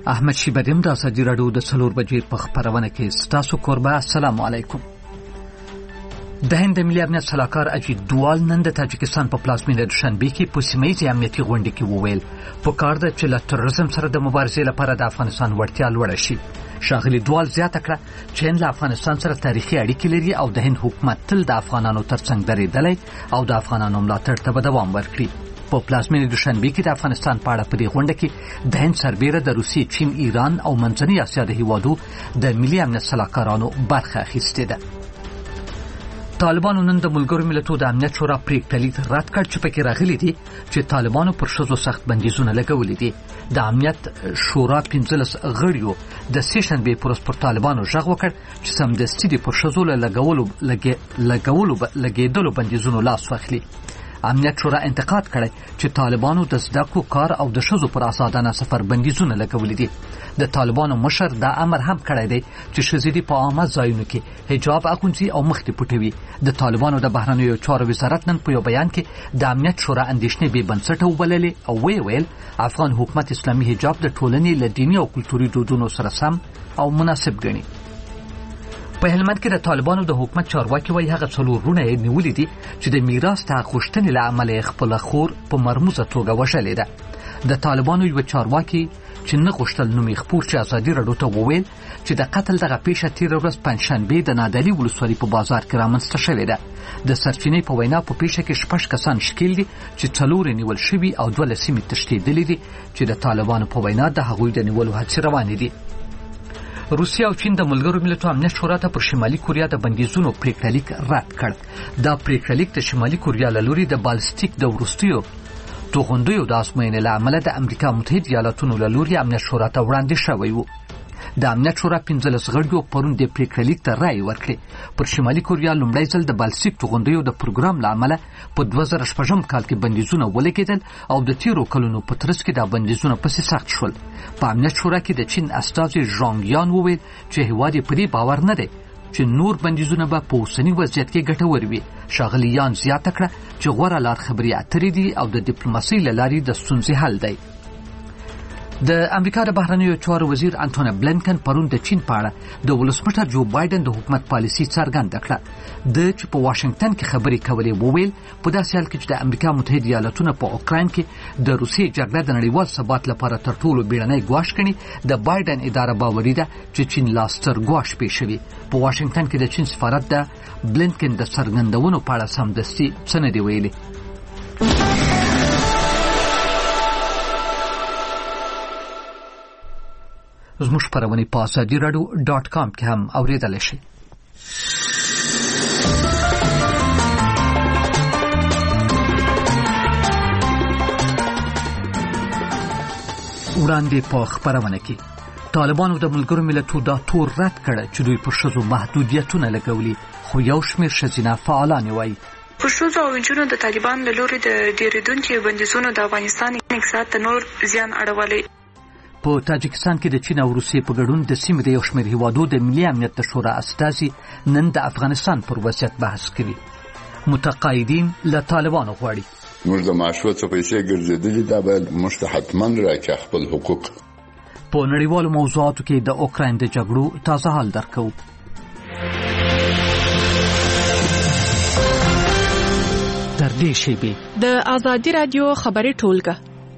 احمد شیبریم د ازادي راډیو د 4 بجې په خبرونه کې ستاسو کوربه. السلام علیکم. د هند ملي امنیت سلاکار اجیت دوال نن د تاجکستان په پلازمینه دوشنبه کې په سیمه ییزه امنیتي غونډه کې وویل په کار ده چې له تروریزم سره د مبارزې لپاره د افغانستان وړتیا لوړه شي. ښاغلي دوال زیاته کړه چې هند له افغانستان سره تاریخي اړیکې لري او د هند حکومت تل د افغانانو ترڅنګ درېدلی او د افغانانو ملاتړ ته به دوام ورکړي. په پلازمینه دوشنبه کې د افغانستان په اړه په دې غونډه کې د هند سربېره د روسیې، چین، ایران او منځنۍ اسیا د هیوادو د ملي امنیت سلاکارانو برخه اخیستې ده. طالبانو نن د ملګرو ملتونو د امنیت شورا پریکړه لیک رد کړ چې پکې راغلي دي چې طالبانو پر ښځو سخت بندیزونه لګولي دي. د امنیت شورا 15 غړیو د سیشنبه پروس پر طالبانو ژغ وکړ چې سمدستي د پر ښځو لګېدلو بندیزونو لاس واخلي. امنیت شورا انتقاد کړی چې طالبانو د زده کړو، کار او د ښځو پر آزادانه سفر بندیزونه لګولي دي. د طالبانو مشر دا امر هم کړی دی چې ښځې دې په عامه ځایونو کې حجاب اغوندي او مخ دې پټوي. د طالبانو د بهرنیو چارو وزارت نن په یو بیان کې د امنیت شورا اندېښنې بې بنسټه وبللې او ویل افغان حکومت اسلامي حجاب د ټولنې له دیني او کلتوري دودونو سره سم او مناسب ګڼي. په هلمند کې د طالبانو د حکومت چارواکي وایي هغه 4 وروڼه یې نیولي دي چې د میراث د غوښتنې له امله خپل خور په مرموزه توګه وژلې ده. د طالبانو یو چارواکي چې نه غوښتل نوم یې خپور چې ازادي راډیو ته وویل چې د قتل دغه پیښه تېره ورځ پنجشنبه د نادعلي ولسوالۍ په بازار کې رامنځته شوې ده. د سرچینې په وینا په پیښه کې 6 کسان ښکېل دي چې 4 نیول شوي او 2 له سیمې تښتېدلي دي چې د طالبانو په وینا د هغوی د نیولو هڅې روانې دي. روسیه او چین د ملګرو ملتونو امنیت شورا ته پر شمالي کوریا د بندیزونو پریکړه لیک رد کړ. دا پریکړه لیک د شمالي کوریا له لوري د بالستیک د وروستیو توغندیو د ازموینې له امله د امریکا متحده ایالاتونو له لوري امنیت شورا ته وړاندې شوی و. د امنیت شورا 15 غړیو پرون د پریکړه لیک ته رائے ورکړه. پر شمالي کوریا لومړی ځل د بالستیک توغندیو د پروګرام له امله په 2016 کال کې بندیزونه ولګېدل او د تیرو کلونو په ترڅ کې دا بندیزونه پسې سخت شول. په امنیت شورا کې د چین استازي ژانګ یان وویل چې هیواد یې په دې باور نه دی چې نور بندیزونه به په اوسني وضعیت کې ګټور وي. ښاغلي یان زیاته کړه چې غوره لار خبرې اترې دي او د ډیپلوماسۍ له لارې د ستونزې حل دی. د امریکا د بهرنیو چارو وزیر انټونی بلینکن پرون د چین په اړه د ولسمشر جو بایدن د حکومت پالیسي څرګنده کړه. د چې په واشنگټن کې خبرې کولې وویل په داسې حال کې چې د امریکا متحده ایالاتونه په اوکراین کې د روسیې جګړه د نړیوال ثبات لپاره تر ټولو بیړنی ګواښ ګڼي، د بایدن اداره باوري ده چې چین لا ستر ګواښ پېښوي. په واشنگټن کې د چین سفارت د بلینکن د څرګندونو په اړه سمدستي څه نه دی ویلي. زموږ خپرونې په ازادي راډیو .com کې هم اورېدلی شئ. وړاندې په خپرونه کې طالبانو د ملګرو ملتونو دا تور رد کړ چې دوی پر ښځو محدودیتونه لګولي، خو یو شمېر ښځینه فعالان وایي پر ښځو او نجونو د طالبانو له لوري د ډېرېدونکو بندیزونو د افغانستان اقتصاد ته نور زیان اړولی. په تاجکستان کې د چین او روسیې په ګډون د سیمې د یو شمېر هیوادو د ملي امنیت د شورا استازي نن د افغانستان پر وضعیت بحث کوي. متقاعدین له طالبانو غواړي موږ د معاشرو څخه پیسې ګرځېدلې، دا باید موږ ته حتما راکړي خپل حقوق. په نړیوالو موضوعاتو کې د اوکراین د جګړو تازه حال درکو. تر دې شیبې د ازادي راډیو خبري ټولګه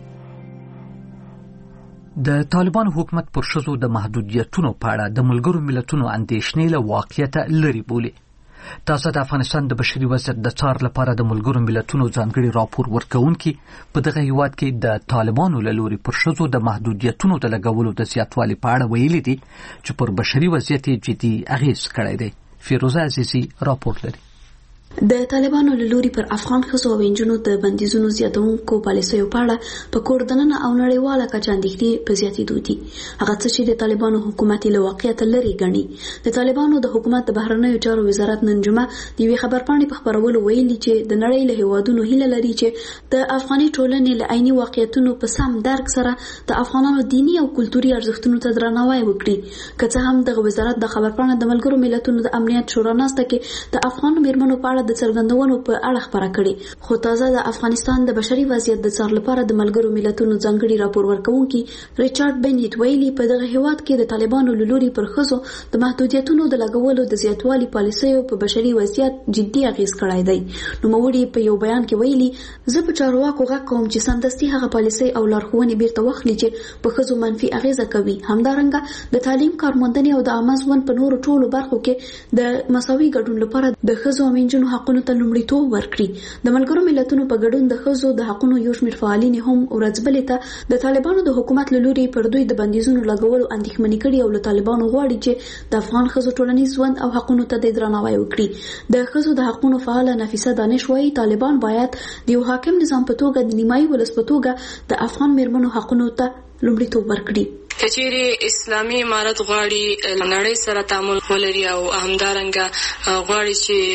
د طالبانو حکومت پر ښځو د محدودیتونو په اړه د ملګرو ملتونو اندېښنې له واقعیته لرې بولي. تاسو د افغانستان د بشري وضعیت د څار لپاره د ملګرو ملتونو ځانګړي راپور ورکوونکي په دغه هیواد کې د طالبانو له لوري پر ښځو د محدودیتونو د لګولو د زیاتوالي په اړه ویلي دي چې پر بشري وضعیت جدي اغېز کړی دی. فیروزه عزیزي راپور لري. د طالبانو له لوري پر افغان ښځو او نجونو د بندیزونو زیاتونکو پالیسیو په اړه په کور دننه او نړیواله کچه اندېښنې په زیاتېدو دي. هغه څه چې د طالبانو حکومت له واقعیت لرې ګڼي. د طالبانو د حکومت د بهرنیو چارو وزارت نن جمعه د یوې خبرپاڼې په خپرولو ویلي چې د نړۍ له هیوادونو هیله لري چې د افغاني ټولنې له عیني واقعیتونو په سم درک سره د افغانانو دیني او کلتوري ارزښتونو ته درناوی وکړي. که څه هم دغه وزارت د خبرپاڼې د ملګرو ملتونو د امنیت شورا ناسته کې د افغان میرمنو په اړه اړه د څرګندونو په اړه خبره کړې. خو تازه د افغانستان د بشري وضعیت د څار لپاره د ملګرو ملتونو ځانګړي راپور ورکونکي ریچارډ بنیټ ویلي په دغه هیواد کې د طالبانو لوري پر ښځو د محدودیتونو د لګولو د زیاتوالي پالیسیو په بشري وضعیت جدي اغیز کړی دی. نوموړي په یو بیان کې ویلي زه په چارواکو غږ کوم چې سمدستي هغه پالیسي او لارښوونې بیرته واخلي چې په ښځو منفي اغیزه کوي. همدارنګه د تعلیم کارموندنې او د عامه ژوند په نورو ټولو برخو کې د مساوي ګډون لپاره د ښځو او نجونو حقونو ته لومړیتوب ورکړي. د ملګرو ملتونو په ګډون د ښځو د حقونو یو شمېر فعالین هم ورځبلې ته د طالبانو د حکومت له لوري پر دوی د بندیزونو لګولو اندېښمنې کړي او له طالبانو غواړي چې د افغان ښځو ټولنیز ژوند او حقونو ته د درناوی وکړي. د ښځو د حقونو فعاله نفیسه دانش وايي طالبان باید د یو حاکم نظام په توګه د نیمایي ولس په توګه د افغان میرمنو حقونو ته لومړیتوب ورکړي. کچېرې اسلامي امارت غواړي نړۍ سره تعامل ولري او همدارنګه غواړي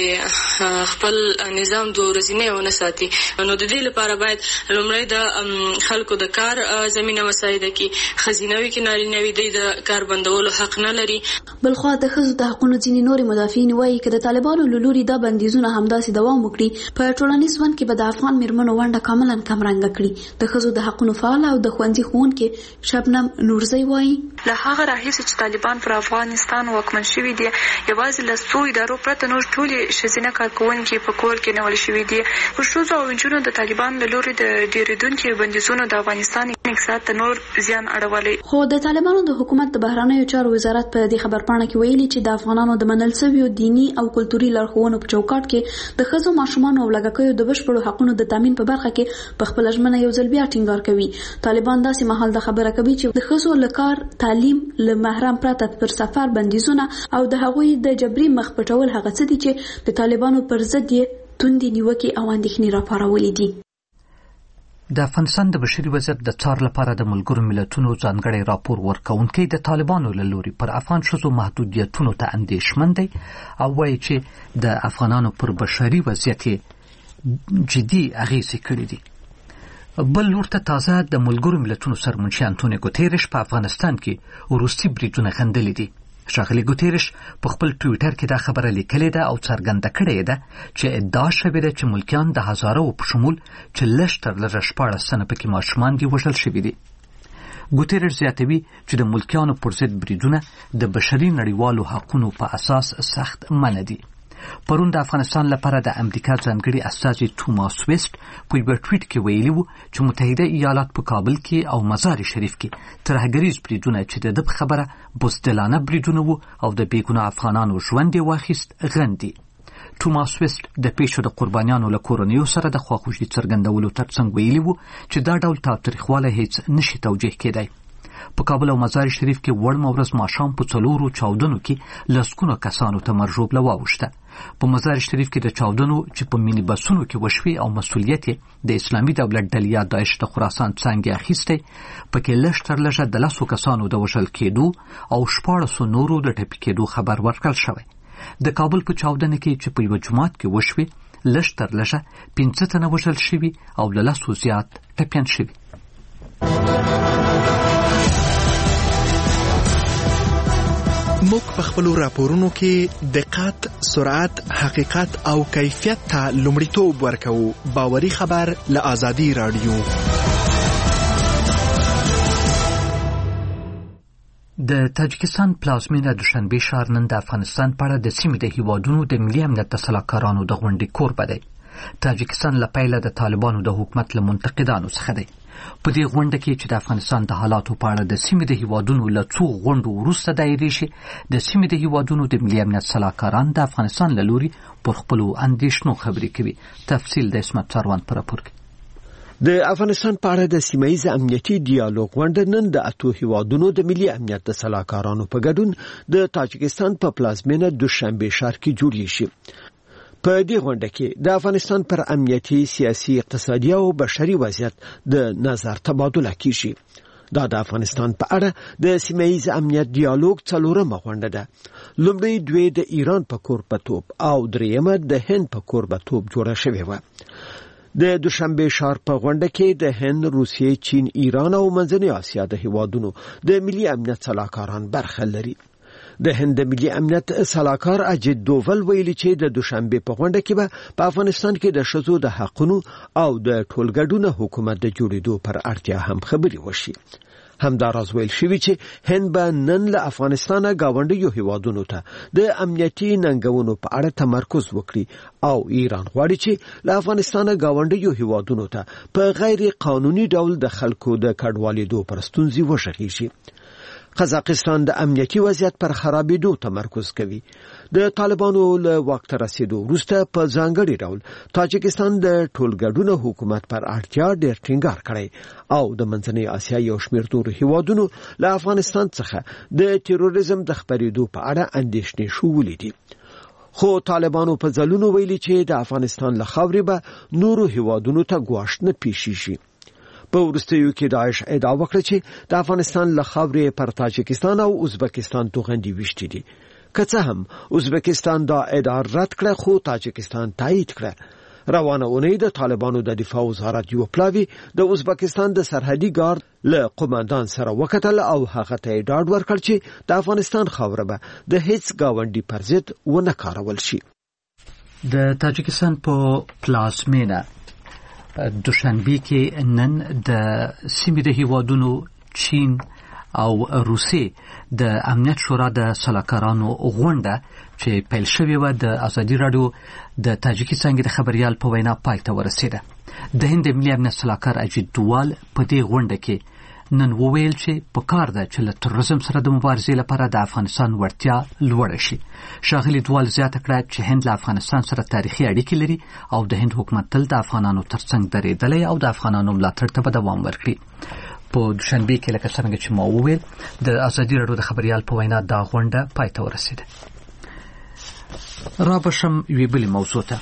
چې خپل نظام دوه ورځې ونه ساتي، نو د دې لپاره باید لومړی د خلکو د کار زمينه مساعده کی خزینوي کې نارینوي د کار بندولو حق نه لري. بلخوا د ښځو د حقونو ځینې نورې مدافعین وایي چې د طالبانو له لوري دا بندیزونه همداسې دوام وکړي په ټولنیز ژوند کې به د افغان میرمنو ونډه کاملا کمرنګه کړي. د ښځو د حقونو فعال او د ښوونځي ښوونکې شبنم نورزی وایي له هغه راهیسې چې طالبان پر افغانستان واکمن شوي دي یوازې له څو ادارو پرته نور ټولې ښځینه کارکوونکي په کور کې نیول شوي دي. پر ښځو او نجونو د طالبان له لوري د ډیریدونکو بندیزونو د افغانستان اقتصاد ته نور زیان اړولی. خو د طالبانو د حکومت د بهرنیو چارو وزارت په دې خبرپاڼه کې ویلي چې د افغانانو د منل شویو دینی او کلتوري لارښوونو په چوکاټ کې د ښځو ماشومانو او لږکیو د بشپړو حقونو د تامین په برخه کې په خپل ژمنه یو ځل بیا ټینګار کوي. طالبان داسې مهال د خبره کوي چې د ښځو لکار تعلیم له محرم پرته پر سفر بندیزونه او د هغوی د جبري مخ پټول هغه څه دي چې د طالبانو پر ضد یې توندې نیوکې او اندېښنې راپارولې دي. د افغانستان د بشري وضعیت د څار لپاره د ملګرو ملتونو ځانګړی راپور ورکونکي د طالبانو له لوري پر افغان ښځو محدودیتونو ته اندېښمن دی او وایي چې د افغانانو پر بشري وضعیت جدي اغیزې کړې دي. بل لور ته تازه د ملګرو ملتونو سرمنشي انټونیو ګوتیرش په افغانستان کې وروستي بریدونه غندلي دي. ښاغلي ګوتیرش په خپل ټویټر کې دا خبره لیکلې ده او څرګنده کړې ده چې ادعا شوې ده چې ملکیان د هزارو په شمول چې لږ تر لږه 14 تنه پکې ماشومان دي وژل شوي دي. ګوتیرش زیاتوي چې د ملکیانو پر ضد بریدونه د بشري نړیوالو حقونو په اساس سخت منع دي. پرون د افغانستان لپاره د امریکا ځانګړي استازي توماس ویسټ په یو ټویټ کې ویلي وو چې متحده ایالات په کابل کې او مزار شریف کې ترهګریز بریدونه چې د خبره بزدلانه بریدونه وو او د بیګناه افغانانو ژوند یې واخیست غندي. توماس ویسټ د پیښو د قربانیانو له کورنیو سره د خواخوږۍ څرګندولو ترڅنګ ویلي وو چې دا ډول تاوتریخوالی هیڅ نشي توجیه کېدای. په کابل او مزار شریف کې وړمه ورځ ماښام په 4 چاودنو کې لسګونه کسانو ته مرژوبله واوښته. په مزار شریف کې د چاودنو چې په مینی بسونو کې وشوي او مسؤلیت د اسلامي دولت ډلې یا داعش د خراسان څنګه اخیسته پکې لږ تر لږه د 10 کسانو د وژل کېدو او 14 نورو د ټپي کېدو خبر ورکړل شوی. د کابل په چاودنه کې چې په یو جماعت کې وشوي لږ تر لږه 15 تنه وژل شوي او له 10 زیات ټپیان شوي. موږ په خپل راپورونو کې دقت، سرعت، حقیقت او کیفیت ته لومړیتوب ورکوو. باوري خبر له آزادي رادیو. د تاجکستان پلازمینه دوشنبه ښار نن د افغانستان په اړه د سیمې د هیوادونو د ملي امنیت د سلاکارانو د غونډې کوربه دی. تاجکستان له پیله د طالبانو د حکومت له منتقدانو څخه دی. په دې غونډه کې چې د افغانستان د حالاتو په اړه د سیمې د هیوادونو له څو غونډو وروسته دایرې شي، د سیمې د هیوادونو د ملي امنیت سلاکاران د افغانستان له لوري پر خپلو اندېښنو خبرې کوي. تفصیل د اسمت څاروان په راپور کې. د افغانستان په اړه د سیمه‌ییز امنیتي ډیالوګ غونډه نن د 8 هیوادونو د ملي امنیت د سلاکارانو په ګډون د تاجکستان په پلازمینه دوشنبه ښار کې جوړیږي شي. په دې غونډه کې د افغانستان پر امنیتي، سیاسي، اقتصادي او بشري وضعیت د نظر تبادله کیږي. دا د افغانستان په اړه د سیمه‌ییز امنیت ډیالوګ څلورمه غونډه ده. لومړی دوی د ایران په کوربه‌توب او دریمه د هند په کوربه‌توب جوړه شوې و. د دوشنبه ښار په غونډه کې د هند، روسیې، چین، ایران او منځنۍ اسیا د هیوادونو د ملي امنیت سلاکاران برخه لري. د هند ملي امنیت سلاکار اجید دوول ویلي چې د دوشنبه په غونډه کې به په افغانستان کې د ښځو د حقوقو او د ټولګډون حکومت د جوړېدو پر اړتیا هم خبرې وشي. همداراز ویل شوی چې هند به نن له افغانستانه گاونډیو هیوادونو ته د امنیتي ننګونو په اړه تمرکز وکړي او ایران غواړي چې له افغانستانه گاونډیو هیوادونو ته په غیر قانوني ډول د خلکو د کډوالېدو پر ستونزې وشغېږي. قزاقستان د امنیتي وضعیت پر خرابېدو تمرکز کوي. د طالبانو له واک ته رسیدو وروسته په ځانګړي ډول تاجکستان د ټولګډون حکومت پر اړتیا ډېر ټینګار کړی او د منځنۍ اسیا یو شمېر نورو هیوادونو له افغانستان څخه د تروریزم د خپرېدو په اړه اندېښنې شولې دي. خو طالبانو په ځلونو ویلي چې د افغانستان له خاورې به نورو هیوادونو ته ګواښ نه پیښیږي. په وروستیو کې داعش ادعا وکړه چې د افغانستان له خاورې پر تاجکستان او ازبکستان توغندي وشتي دي. که څه هم ازبکستان دا ادعا رد کړه خو تاجکستان تایید کړه. روانه اونۍ د طالبانو د دفاع وزارت یو پلاوی د ازبکستان د سرحدي ګارد له قوماندان سره وکتل او هغه ته ډاډ ورکړ چې د افغانستان خاوره به د هیڅ گاونډي پر ضد ونه کارول شي. د تاجکستان په پلازمینه دوشنبه کې نن د سیمې د هیوادونو چین او روسیې د امنیت شورا د سلاکارانو غونډه چې پیل شوې و د ازادي رادیو د تاجکي څنګه د خبريال په وینا پای ته ورسېده. د هند ملي امنیت سلاکار اجید دوال په دې غونډه کې نن وویل چې په کار ده چې له تروریزم سره د مبارزې لپاره د افغانستان وړتیا لوړه شي. ښاغلي دوال زیاته کړه چې هند له افغانستان سره تاریخي اړیکې لري او د هند حکومت تل د افغانانو ترڅنګ درېدلی او د افغانانو ملاتړ ته به دوام ورکړي. په دوشنبه کې لکه څنګه چې ما وویل د ازادي رادیو د خبريال په وینا دا غونډه پای ته ورسېده. را بشم یوې بلې موضوع ته.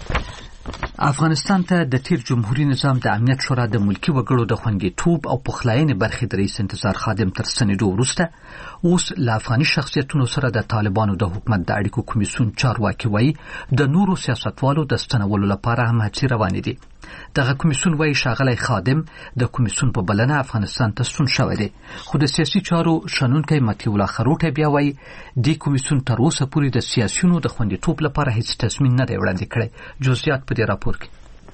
افغانستان ته د تیر جمهوریت نظام د امنیت شورا د ملکی وګړو د خوندیتوب او پخلاینې برخې د رئیس انتظار خادم تر ستنېدو وروسته اوس له افغاني شخصیتونو سره د طالبانو د حکومت د اړیکو کمیسیون چارواکي وایي د نورو سیاستوالو د ستنولو لپاره هم هڅې روانې دي. دغه کمیسیون وایي ښاغلی خادم د کمیسیون په بلنه افغانستان ته ستون شوی دی. خو د سیاسي چارو شنونکی مطیع الله خروټی بیا وایي دې کمیسیون تر اوسه پورې د سیاسیونو د خوندیتوب لپاره هیڅ تصمیم نه دی وړاندې کړی. جزئیات په دې راپور کې.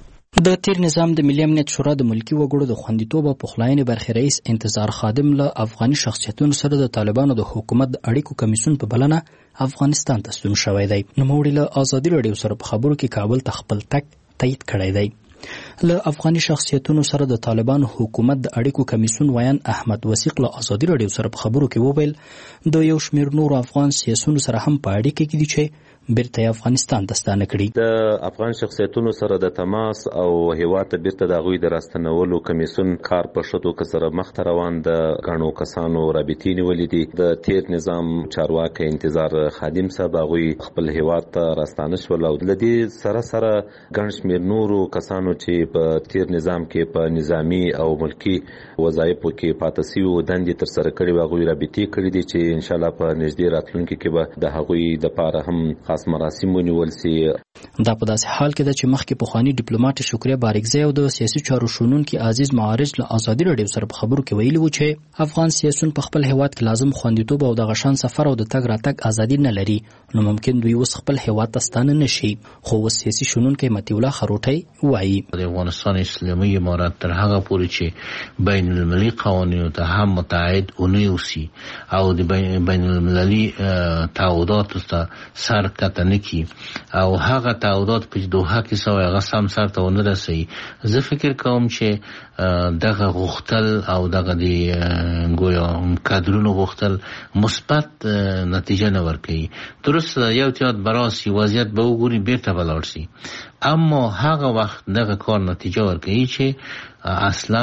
د تیر نظام د ملي امنیت شورا د ملکی وګړو د خوندیتوب او پخلاینې برخې رئیس انتظار خادم له افغاني شخصیتونو سره د طالبانو د حکومت د اړیکو کمیسیون په بلنه افغانستان ته ستون شوی دی. نوموړي له ازادي رادیو سره په خبرو کې کابل ته خپل تګ تایید کړی دی. له افغاني شخصیتونو سره د طالبانو حکومت د اړیکو کمیسیون ویان احمد وثیق له ازادي رادیو سره په خبرو کې وویل د یو شمېر نورو افغان سیاسیونو سره هم په اړیکه کې دي چې بیرته افغانستان ته ستانه کړي. د افغان شخصیتونو سره د تماس او هیواد ته بیرته د هغوی د راستنولو کمیسیون کار په ښه توګه سره مخته روان د ګڼو کسانو رابطې نیولې دي. د تیر نظام چارواکی انتظار خادم صاحب هغوی خپل هیواد ته راستانه شول او له دې سره سره ګڼ شمېر نورو کسانو چې په تیر نظام کې په نظامي او ملکي وظایفو کې پاتې سوي دندې ترسره کړي وو هغوی رابطې کړي دي چې انشاءالله په نږدې راتلونکي کې به د هغوی دپاره هم مراسم ونیول سي. دا په داسې حال کې ده چې مخکې پخوانی ډیپلوماټ شکریه بارکزی او د سیاسي چارو شنونکي عزیز معارج له ازادي رادیو سره په خبرو کې ویلي وو چې افغان سیاسيون په خپل هیواد کې لازم خوندیتوب او د غشان سفر او د تګ راتګ ازادي نه لري نو ممکن دوی اوس خپل هیواد ته ستانه نشي. خو سیاسي شنونکي مطیع الله خروټی وایي د افغانستان اسلامي امارات تر هغه پورې چې بین المللي قوانینو ته هم متعهد ونیوسي او د بین المللي تعهداتو ته سر کته نکي او هغه تعهدات په دوحه کې سوی هغه سم سر ته ونه رسي. زه فکر کوم چې دغه غوښتل او دغه د ګویا کادرونو غوښتل مثبت نتیجه نه ورکوي. درست یو تیات براسي وضعیت به وګوري بیرته ولاړ شي اما هغه وخت دغه کار نتیجه ورکوي چې اصلا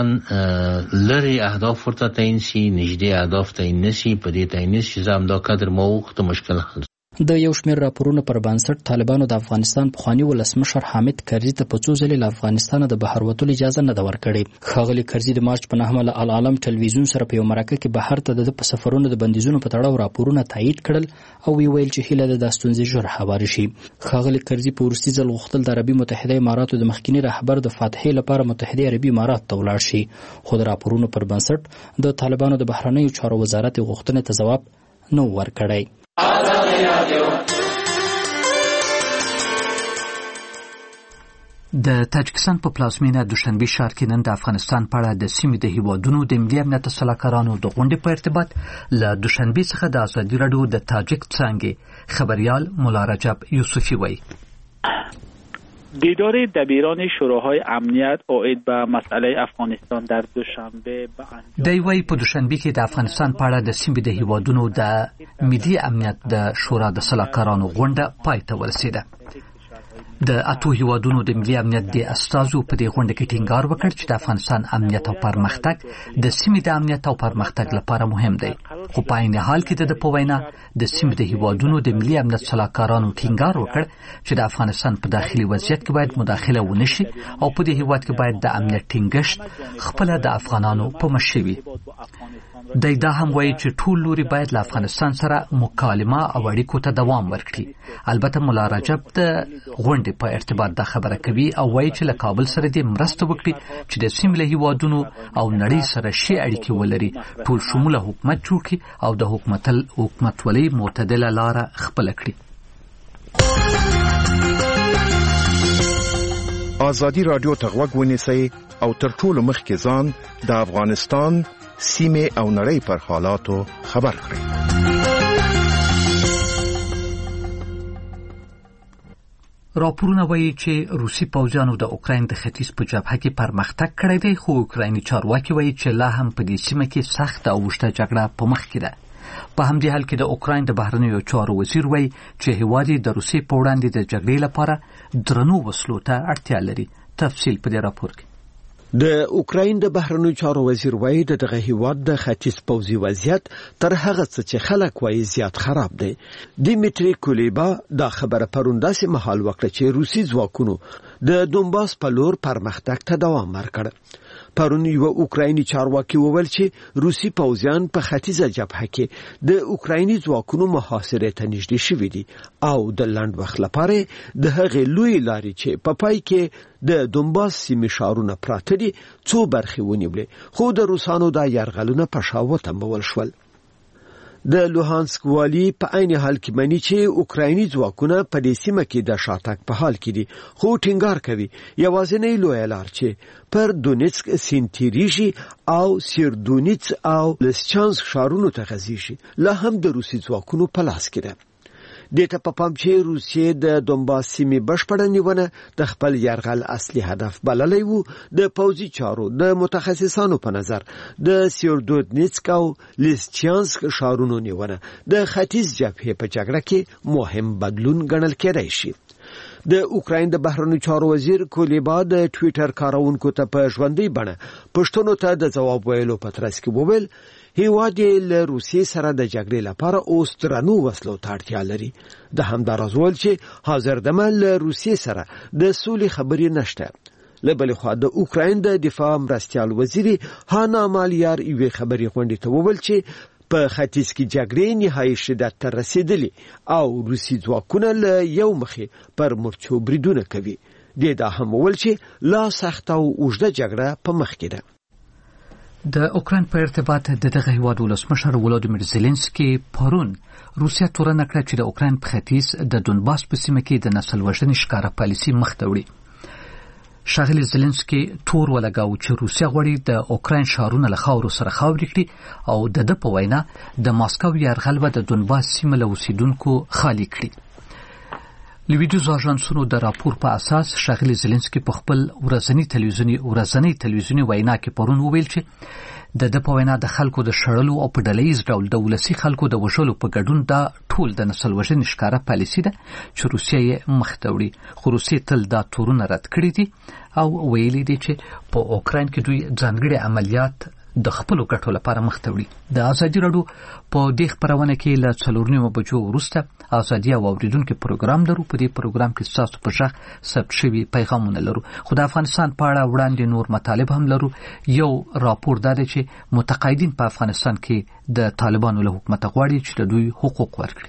لري اهداف ورته تعیین شي نږدې اهداف تعیین نشي په دې تعیین شي زم دا قدر موقت مشکل حل. د یو شمېر راپورونو پر بنسټ طالبانو د افغانستان پخوانی ولسمشر حامد کرزي ته په څو ځلې له افغانستان د بهر وتلو اجازه نه ده ورکړې. ښاغلي کرزي د مارچ په 9 له العالم ټلویزیون سره په یو مرکه کې بهر ته د په سفرونو د بندیزونو په تړاو راپورونه تایید کړل او ویل چې هیله ده د ستونزې ژر هوار شي. ښاغلي کرزي په وروستي ځل غوښتل د عربي متحده اماراتو د مخکینی رهبر د فاتحې لپاره متحده عربي امارات ته ولاړ شي خو د راپورونو پر بنسټ د طالبانو د بهرنیو چارو وزارت غوښتنې ته ځواب نه ورکړی. د تاجکستان په پلازمینه دوشنبه ښار کې نن د افغانستان په اړه د سیمې د هیوادونو د ملي امنیت سلاکارانو د غونډې په ارتباط له دوشنبه څخه د ازادي راډیو د تاجک څانګې خبریال مولا رجب یوسفی وایي دیدار دبیران شوراهای امنیت عاید به مسئله افغانستان در دوشنبه به انجام دی وایي په دوشنبه کې د افغانستان په اړه د سیمې د هیوادونو د ملي امنیت د شورا د سلاکارانو غونډه پای ته ورسېده. د اتو هیوادونو د ملي امنیت د استازو په دې غونډه کې ټینګار وکړ چې د افغانستان امنیت او پرمختګ د سیمې د امنیت او پرمختګ لپاره مهم دی. خو په عین حال کې د په وینا د سیمې د هیوادونو د ملي امنیت سلاکارانو ټینګار وکړ چې د افغانستان په داخلي وضعیت کې باید مداخله ونشي او په دې هیواد کې باید د امنیت ټینګښت خپل د افغانانو په مشرۍ وي. دا هم وایي چې ټول لوري باید له افغانستان سره مکالمه او اړیکو ته دوام ورکړي. البته مولا رجب د غونډې په ارتباط دا خبره کوي او وایي چې له کابل سره دې مرسته وکړي چې د سیمې له هیوادونو او نړۍ سره ښې اړیکې ولري، ټول شموله حکومت جوړ کړي او د حکومتولۍ معتدله لاره خپله کړي. ازادي راډیو ته غوږ ونیسئ او تر ټولو مخکې ځان د افغانستان سیمې او نړۍ پر حالاتو خبر کړئ. راپورونه وایي چې روسي پوځیانو د اوکراین د ختیځ په جبهه کې پرمختګ کړی دی، خو اوکرایني چارواکي وایي چې لا هم په دې سیمه کې سخته او اوږده جګړه په مخ کې ده. په همدې حال کې د اوکراین د بهرنیو چارو وزیر وایي چې هیواد یې د روسیې په وړاندې د جګړې لپاره درنو وسلو ته اړتیا لري. تفصیل په دې راپور کې. د اوکراین د بهرنیو چارو وزیر وایي دغه هیواد د ختیځ پوځي وضعیت تر هغه څه چې خلک وایي زیات خراب دی. دیمیتری کولیبا دا خبره پرون داسې مهال وکړه چې روسي ځواکونو د دونباس په لور پرمختګ ته دوام ورکړ. پرون یو اوکرایني چارواکي وویل چې روسي پوځیان په ختیځه جبهه کې د اوکرایني ځواکونو محاصرې ته نږدې شوي دي او د لنډ وخت لپاره د هغې لوی لارې چې په پای کې د دونباس سیمې ښارونه پراته دي څو برخې ونیولې، خو د روسانو دا یرغلونه په شا وتمبول شول. د لوهانسک والی په عین حال کې مانی چې اوکرایني ځواکونه په دې سیمه کې د شاتګ په حال کې دي، خو ټینګار کوي یوازینی لوی لار چې پر دونیتسک سینتریژي او سیردونیتس او لسچانسک ښارونو ته غځېږي لا هم د روسي ځواکونو په لاس کې ده. دته په پام چې روسیې د دونباس سیمې بشپړه نیونه د خپل یرغل اصلي هدف بللی وو. د پوځي چارو د متخصصانو په نظر د سیردونیتسک او لیسچانسک ښارونو نیونه د ختیځ جبهې په جګړه کې مهم بدلون ګڼل کېدای شي. د اوکراین د بهرنیو چارو وزیر کولیبا د ټویټر کارونکو ته په ژوندۍ بڼه پښتنو ته د جواب ویلو په ترڅ کې وویل هیواد له روسیې سره د جګړې لپاره اوس درنو وسلو ته اړتیا لري. د همداراز ویل چې حاضر دمه له روسیې سره د سولې خبرې نشته. له بلې خوا د اوکراین د دفاع مرستیال وزیر هانا مالیار یوې خبرې غونډې ته وویل چې په ختیځ کې جګړې نهایي شدت ته رسیدلې او روسي ځواکونه له یو مخې پر مرچو بریدونه کوي. دا هم وویل چې لا سخته او اوږده جګړه په مخ کې ده. د اوکراین په ارتباط د دغه هیواد ولسمشر ولادیمیر زيلنسکي پرون روسیا تورنه کړه چې د اوکراین په ختیځ د دونباس په سیمه کې د نسل وژنې ښکاره پالیسي مخ ته وړي. ښاغلي زيلنسکي تور ولګاو چې روسیا غواړي د اوکراین ښارونه له خاورو سره خاورې کړي او د په وینا د ماسکو یرغل به د دونباس سیمه له اوسیدونکو خالي کړي. لویډیوز اژانسونو د راپور په اساس ښاغلي زيلنسکي په خپل ورځنی تلویزیونی وینا کې پرون وویل چې د په وینا د خلکو د شړلو او په ډلهییز ډول د ولسي خلکو د وژلو په ګډون دا ټول د نسل وژنې ښکاره پالیسي ده چې روسیه یې مخ ته وړي. خو روسیې تل دا تورونه رد کړي دي او ویلي دي چې په اوکراین کې دوی ځانګړي عملیات د خپل ګټو لپاره مخ ته وړي. د ازادي راډیو په دې خبرونه کې له 4 بجو وروسته ازادي او اوریدونکو پروګرام درو. په دې پروګرام کې تاسو په ځخ ثبت شوی پیغامونه لرو. خو د افغانستان په اړه وړاندې نور مطالب هم لرو. یو راپور دا دی چې متقاعدین په افغانستان کې د طالبانو له حکومت غواړي چې د دوی حقوق ورکړي.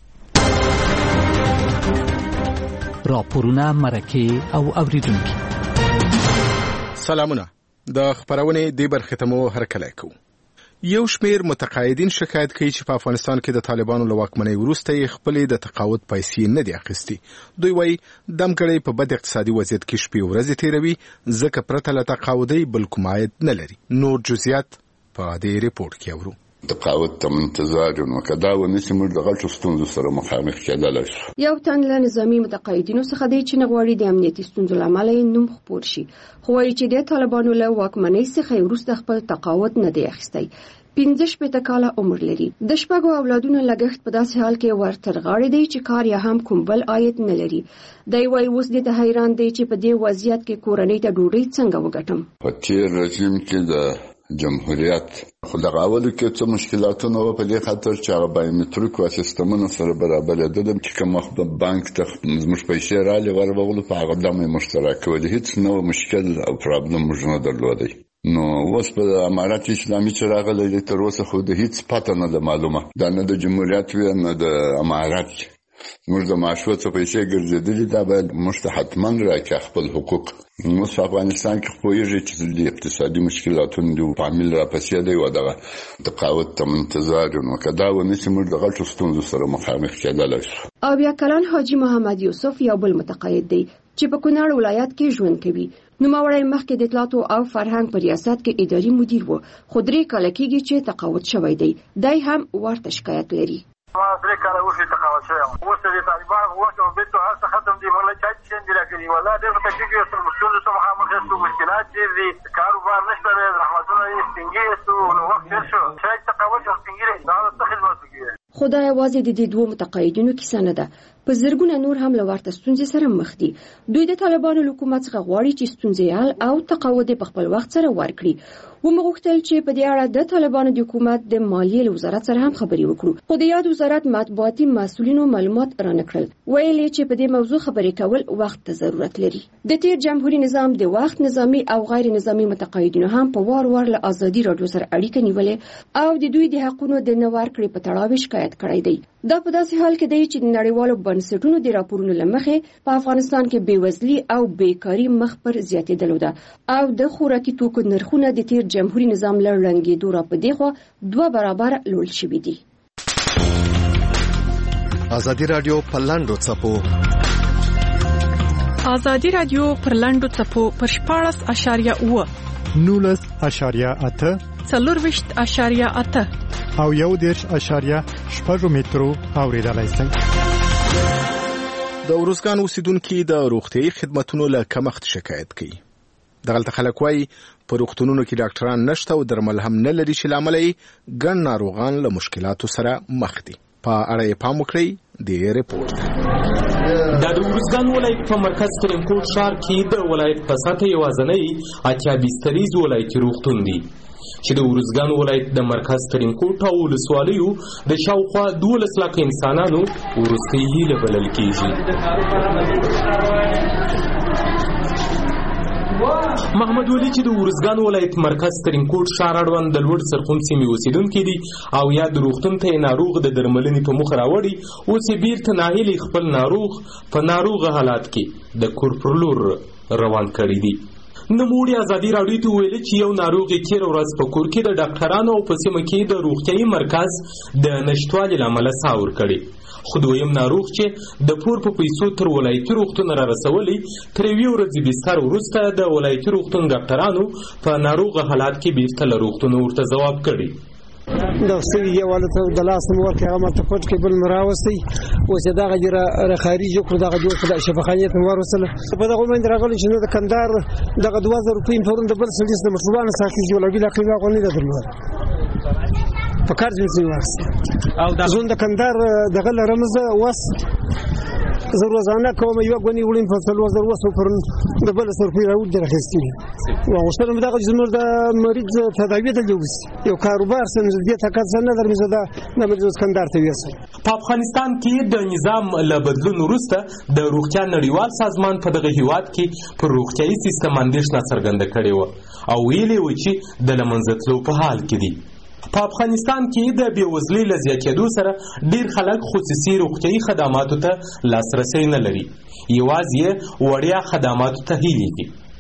راپورونه مرکه او اوریدونکو سلامونه. د خبرونه دی برخه ته مو هرکلی کو. یو شمیر متقاعدین شکایت کوي چې په افغانستان کې د طالبانو له واکمنۍ وروسته یې خپلې د تقاعد پیسې نه دي اخیستي. دوی وایي دمګړی په بد اقتصادي وضعیت کې شپې ورځې تیروي ځکه پرته له تقاعدۍ بل کوم عاید نه لري. نور جزئیات په دې ریپورت کې اورو. تقاعد ته منتظر نو کدا ونیسي موږ د غلطو ستونزو سره مخامخ کېدلای شو. یو تن له نظامي متقاعدینو څخه دی چې نغواړي د امنیتي ستونزو له امله نوم خپور شي، خو وایي چې د طالبانو له واکمنۍ څخه وروسته خپل تقاعد نه دی اخیستی. 15 کاله عمر لري. د شپږو اولادونو لګښت په داسې حال کې ورتر غاړي دی چې کار یا هم کوم بل عاید نه لري. دی وایي اوس د حیران دی چې په دې وضعیت کې کورنۍ ته ډوډۍ څنګه وګټم. په تیر رژیم کې د جمهوریت خو دغه اولو کې څه مشکلاتونه وو، په دې خاطر چې هغه بایومتریک و سیستمونو سره برابرېدل چې کوم بانک ته زموږ پیسې رالې ورغلو په هغه دمه مشترک ولې هیڅ نو مشکل او پرابلم موږ نه درلودی. نو اوس په امارات اسلامي چې راغلی تر اوسه خو د هیڅ پته نه ده معلومه، دا نه د جمهوریت وي نه د امارات. موږ د معاشو څه پیسې ګرځېدلي، دا باید موږ ته حتما راکړي خپل حقوق. اوس په افغانستان کې پوهېږي چې د اقتصادي مشکلاتونو د فامیل راپسې دی و دغه تقاعد ته منتظر نو که دا ونیسي موږ د غټو ستونزو سره مخامخ کېدلی شو. او بیا کلن حاجي محمد یوسف یو بل متقاعد دی چې په کونړ ولایت کې ژوند کوي. نوموړی مخکې د اطلاعاتو او فرهنګ په ریاست کې اداري مدیر و، خو 3 کاله کېږي چې تقاعد شوی دی. دی هم ورته شکایت لري. 3 کاله وشي تقاعد شوی یم. اوس د طالبان وخت او بیت هر څه ختم دي، موږ چا چې اندرا کوي ولا ډېر تکلیف یې سره مشکل سره مخامخ یو مشکلات دي، کاروبار نشته، رحمتونه یې ستنګي سو نو وخت تیر شو چې تقاعد ستنګي دا څه خدمت کوي. خدای یوازې د دې دوه متقاعدینو کیسه نه ده، په زرګونه نور هم له ورته ستونزې سره مخ دي. دوی د طالبانو له حکومت څخه غواړي چې ستونزې حل او تقاعد په خپل وخت سره ورکړي. ومغوښتل چې په دې اړه د طالبانو د حکومت د مالیې له وزارت سره هم خبرې وکړو، خو د یاد وزارت مطبوعاتي مسؤلینو معلومات رانکړل. ویلي چې په دې موضوع خبرې کول وخت ته ضرورت لري. د تیر جمهوریت نظام د وخت نظامی او غیر نظامی متقاعدینو هم په وار وار له ازادي رادیو سره اړیکه نیولې او د دوی د حقوقو د نه ورکړې په تړاو شکایت کړی دی. دا په داسې حال کې دی چې د نړیوالو بنسټونو د راپورونو لمخې په افغانستان کې بېوزلي او بیکاری مخ پر زیاتېدلو ده او د خوراکي توکو نرخونه د تیر جمهوریت نظام له ړنګېدو را په دې خوا 2 برابر لوړ شوي دي. ازادي رادیو په لاندو څپو ازادي رادیو پر لاندو څپو پر 14.8 19.8 4.8 او 1.8 مترو اوریدلای شئ. د ورزګان اوسیدونکو د روغتيایي خدماتو له کمښت شکایت کوي. دغلته خلک وايي په روغتونونو کې ډاکټران نشته او درمل هم نه لري چې لامل یې ګڼ ناروغان له مشکلاتو سره مخ دي. په اړه یې پام وکړئ د ریپورت. د ورزګان ولایت په مرکز ترینکوټ ښار کې د ولایت په سطح یوازینی اتیا بستریز ولایتي روغتون دی چې د ورزګان ولایت د مرکز ترینکوټ او ولسوالیو د شاوخوا 12 لک انسانانو وروستۍ هیله بلل کېږي. محمد ولی چې د ورزګان ولایت مرکز ترینکوټ ښار اړوند د لوړ سرخون سیمې اوسیدونکی دی او یا د روغتون ته ناروغ د درملنې په مخ راوړي، اوس یې بیرته ناهیلي خپل ناروغ په ناروغه حالات کې د کور پر لور روان کړی دی. نوموړي ازادي راډیو ته ویلي چې یو ناروغ یې تېره ورځ په کور کې د ډاکټرانو او په سیمه کې د روغتیایي مرکز د نشتوالي له امله ساه ورکړې، خو دویم ناروغ چې د پور په پیسو تر ولایتي روغتون را رسولی تر یوې ورځې بستر وروسته د ولایتي روغتون ډاکټرانو په ناروغه حالات کې بیرته له روغتون ورته ځواب کړی. د سوي یواله ته د لاس مور کې هغه ماته پټ کې بل مراوستي اوس دغه جره خارج کړ دغه جوړ کړ شفاخانه ته ورسله په دغه باندې راغلی چې د کندهار دغه 2000 روپۍ په د بل سلیس د مسلمانانو ساکي جوړ بلا قیمه غونې ده درلود په کار دې واسه او د زون د کندهار دغه رمز وس زه روزانه کوم یو غونی وړم په 3000 وسو پر د بل سرپی راوړ درخستي او شتم دغه زموږ د مریض تداوی ته جوړ یو کاروبار سم دې تکات نه درمزه د مریض کندهار ته ویسه. په افغانستان کې د نظام له بدلون وروسته د روغتیا نړیوال سازمان په دغه هیواد کې پر روغتیایي سیستم اندېښنه څرګنده کړې و او ویلي و چې د لمنځه تلو په حال کې دي. په افغانستان کې د بېوزلۍ له زیاتېدو سره ډېر خلک خصوصي روغتیایي خدماتو ته لاسرسی نه لري، یوازې وړیا خدماتو ته هیلې دي.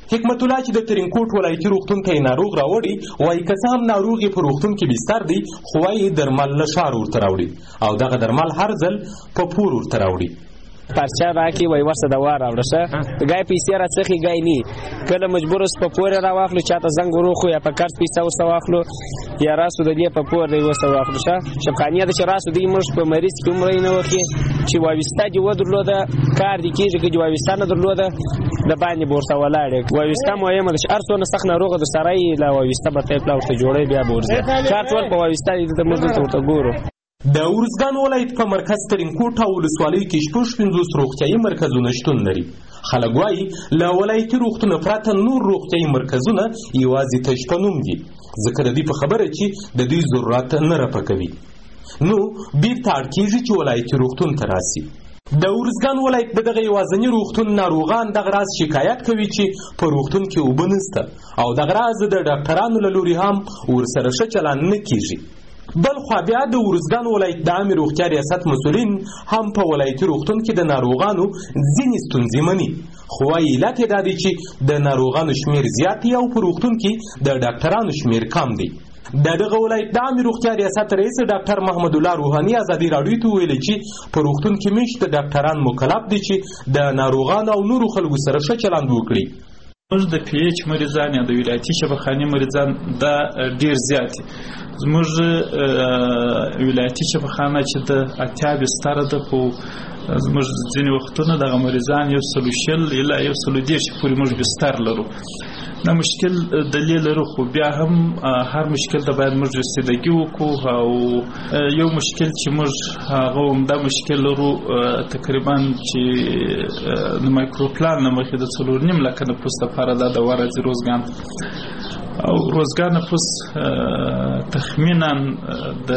حکمت الله چې د ترینکوټ ولایتي روغتون ته یې ناروغ راوړي وایي که څه هم ناروغ یې په روغتون کې بستر دی خو وایي درمل له ښار ورته راوړي او دغه درمل هر ځل په پور ورته راوړي. پرچه راکړي وایي ورسه دوا راوړه ښه ګای پیسې راڅخي ګای نه کله مجبور اوس په پور راواخلو چاته زنګ وروخو یا په کارت پیسه ورسه واخلو یا راسو د دې په پور دی ورسه واخلو ښه شبخانیه ده چې راسو دی موږ په مریض کې عمر نه وکړي چې وایستا دې ودرلوده کار دې کېږي که وایستا نه درلوده د باندې بورسه ولاړې وایستا مهمه ده چې هر څونه سخت ناروغه د سره یې له وایستا به ته پلا ورته جوړوي بیا به ورځي کار ټول په وایستا دې ته موږ دلته ورته ګورو. د ارزګان ولایت په مرکز ترینکوټ او ولسوالۍ کې 50 روغتیايي مرکزونه شتون لري. خلک وایي له ولایتي روغتونه پرته نور روغتیايي مرکزونه یوازې تش په نوم دي ځکه د دې په خبره چې د دوی ضرورت نه رپکوي نو بیرته اړ کېږي چې ولایتي روغتون ته راسي. د ارزګان ولایت دغه یوازینی روغتون ناروغان دغه راز شکایت کوي چې په روغتون کې اوبه نشته او دغه راز د ډاکټرانو له لوري هم ورسره ښه چلند نه کېږي. بل خوا بیا د ارزګان ولایت د عامې روغتیا ریاست مسؤلین هم په ولایتي روغتون کې د ناروغانو ځینې ستونزې مني خو وایي علت یې دا دی چې د ناروغانو شمیر زیات دی او په روغتون کې د ډاکټرانو شمیر کم دی. د دغه ولایت د عامې روغتیا ریاست رئیس ډاکټر محمد الله روحاني ازادي راډیو ته ویلي چې په روغتون کې میشته ډاکټران مکلف دي چې د ناروغانو او نورو خلکو سره ښه چلند وکړي. زموږ د پی ایچ مریضان یا د ولایتي شفاخانې مریضان دا ډیر زیات دي. زموږ ولایتي شفاخانه چې د 80 بستره ده خو زموږ ځینې وختونه دغه مریضان 100 الی 110 پورې موږ بستر لرو. دا مشکل دلیل لرو خو بیا هم هر مشکل ته باید موږ رسیدګي وکړو او یو مشکل چې موږ هغه همدا مشکل لرو تقریبا چې د مایکروپلان نه مخکې د 4.5 لکه نفوس لپاره دا دوا راځي روزګان او روزګان نفوس تخمینا د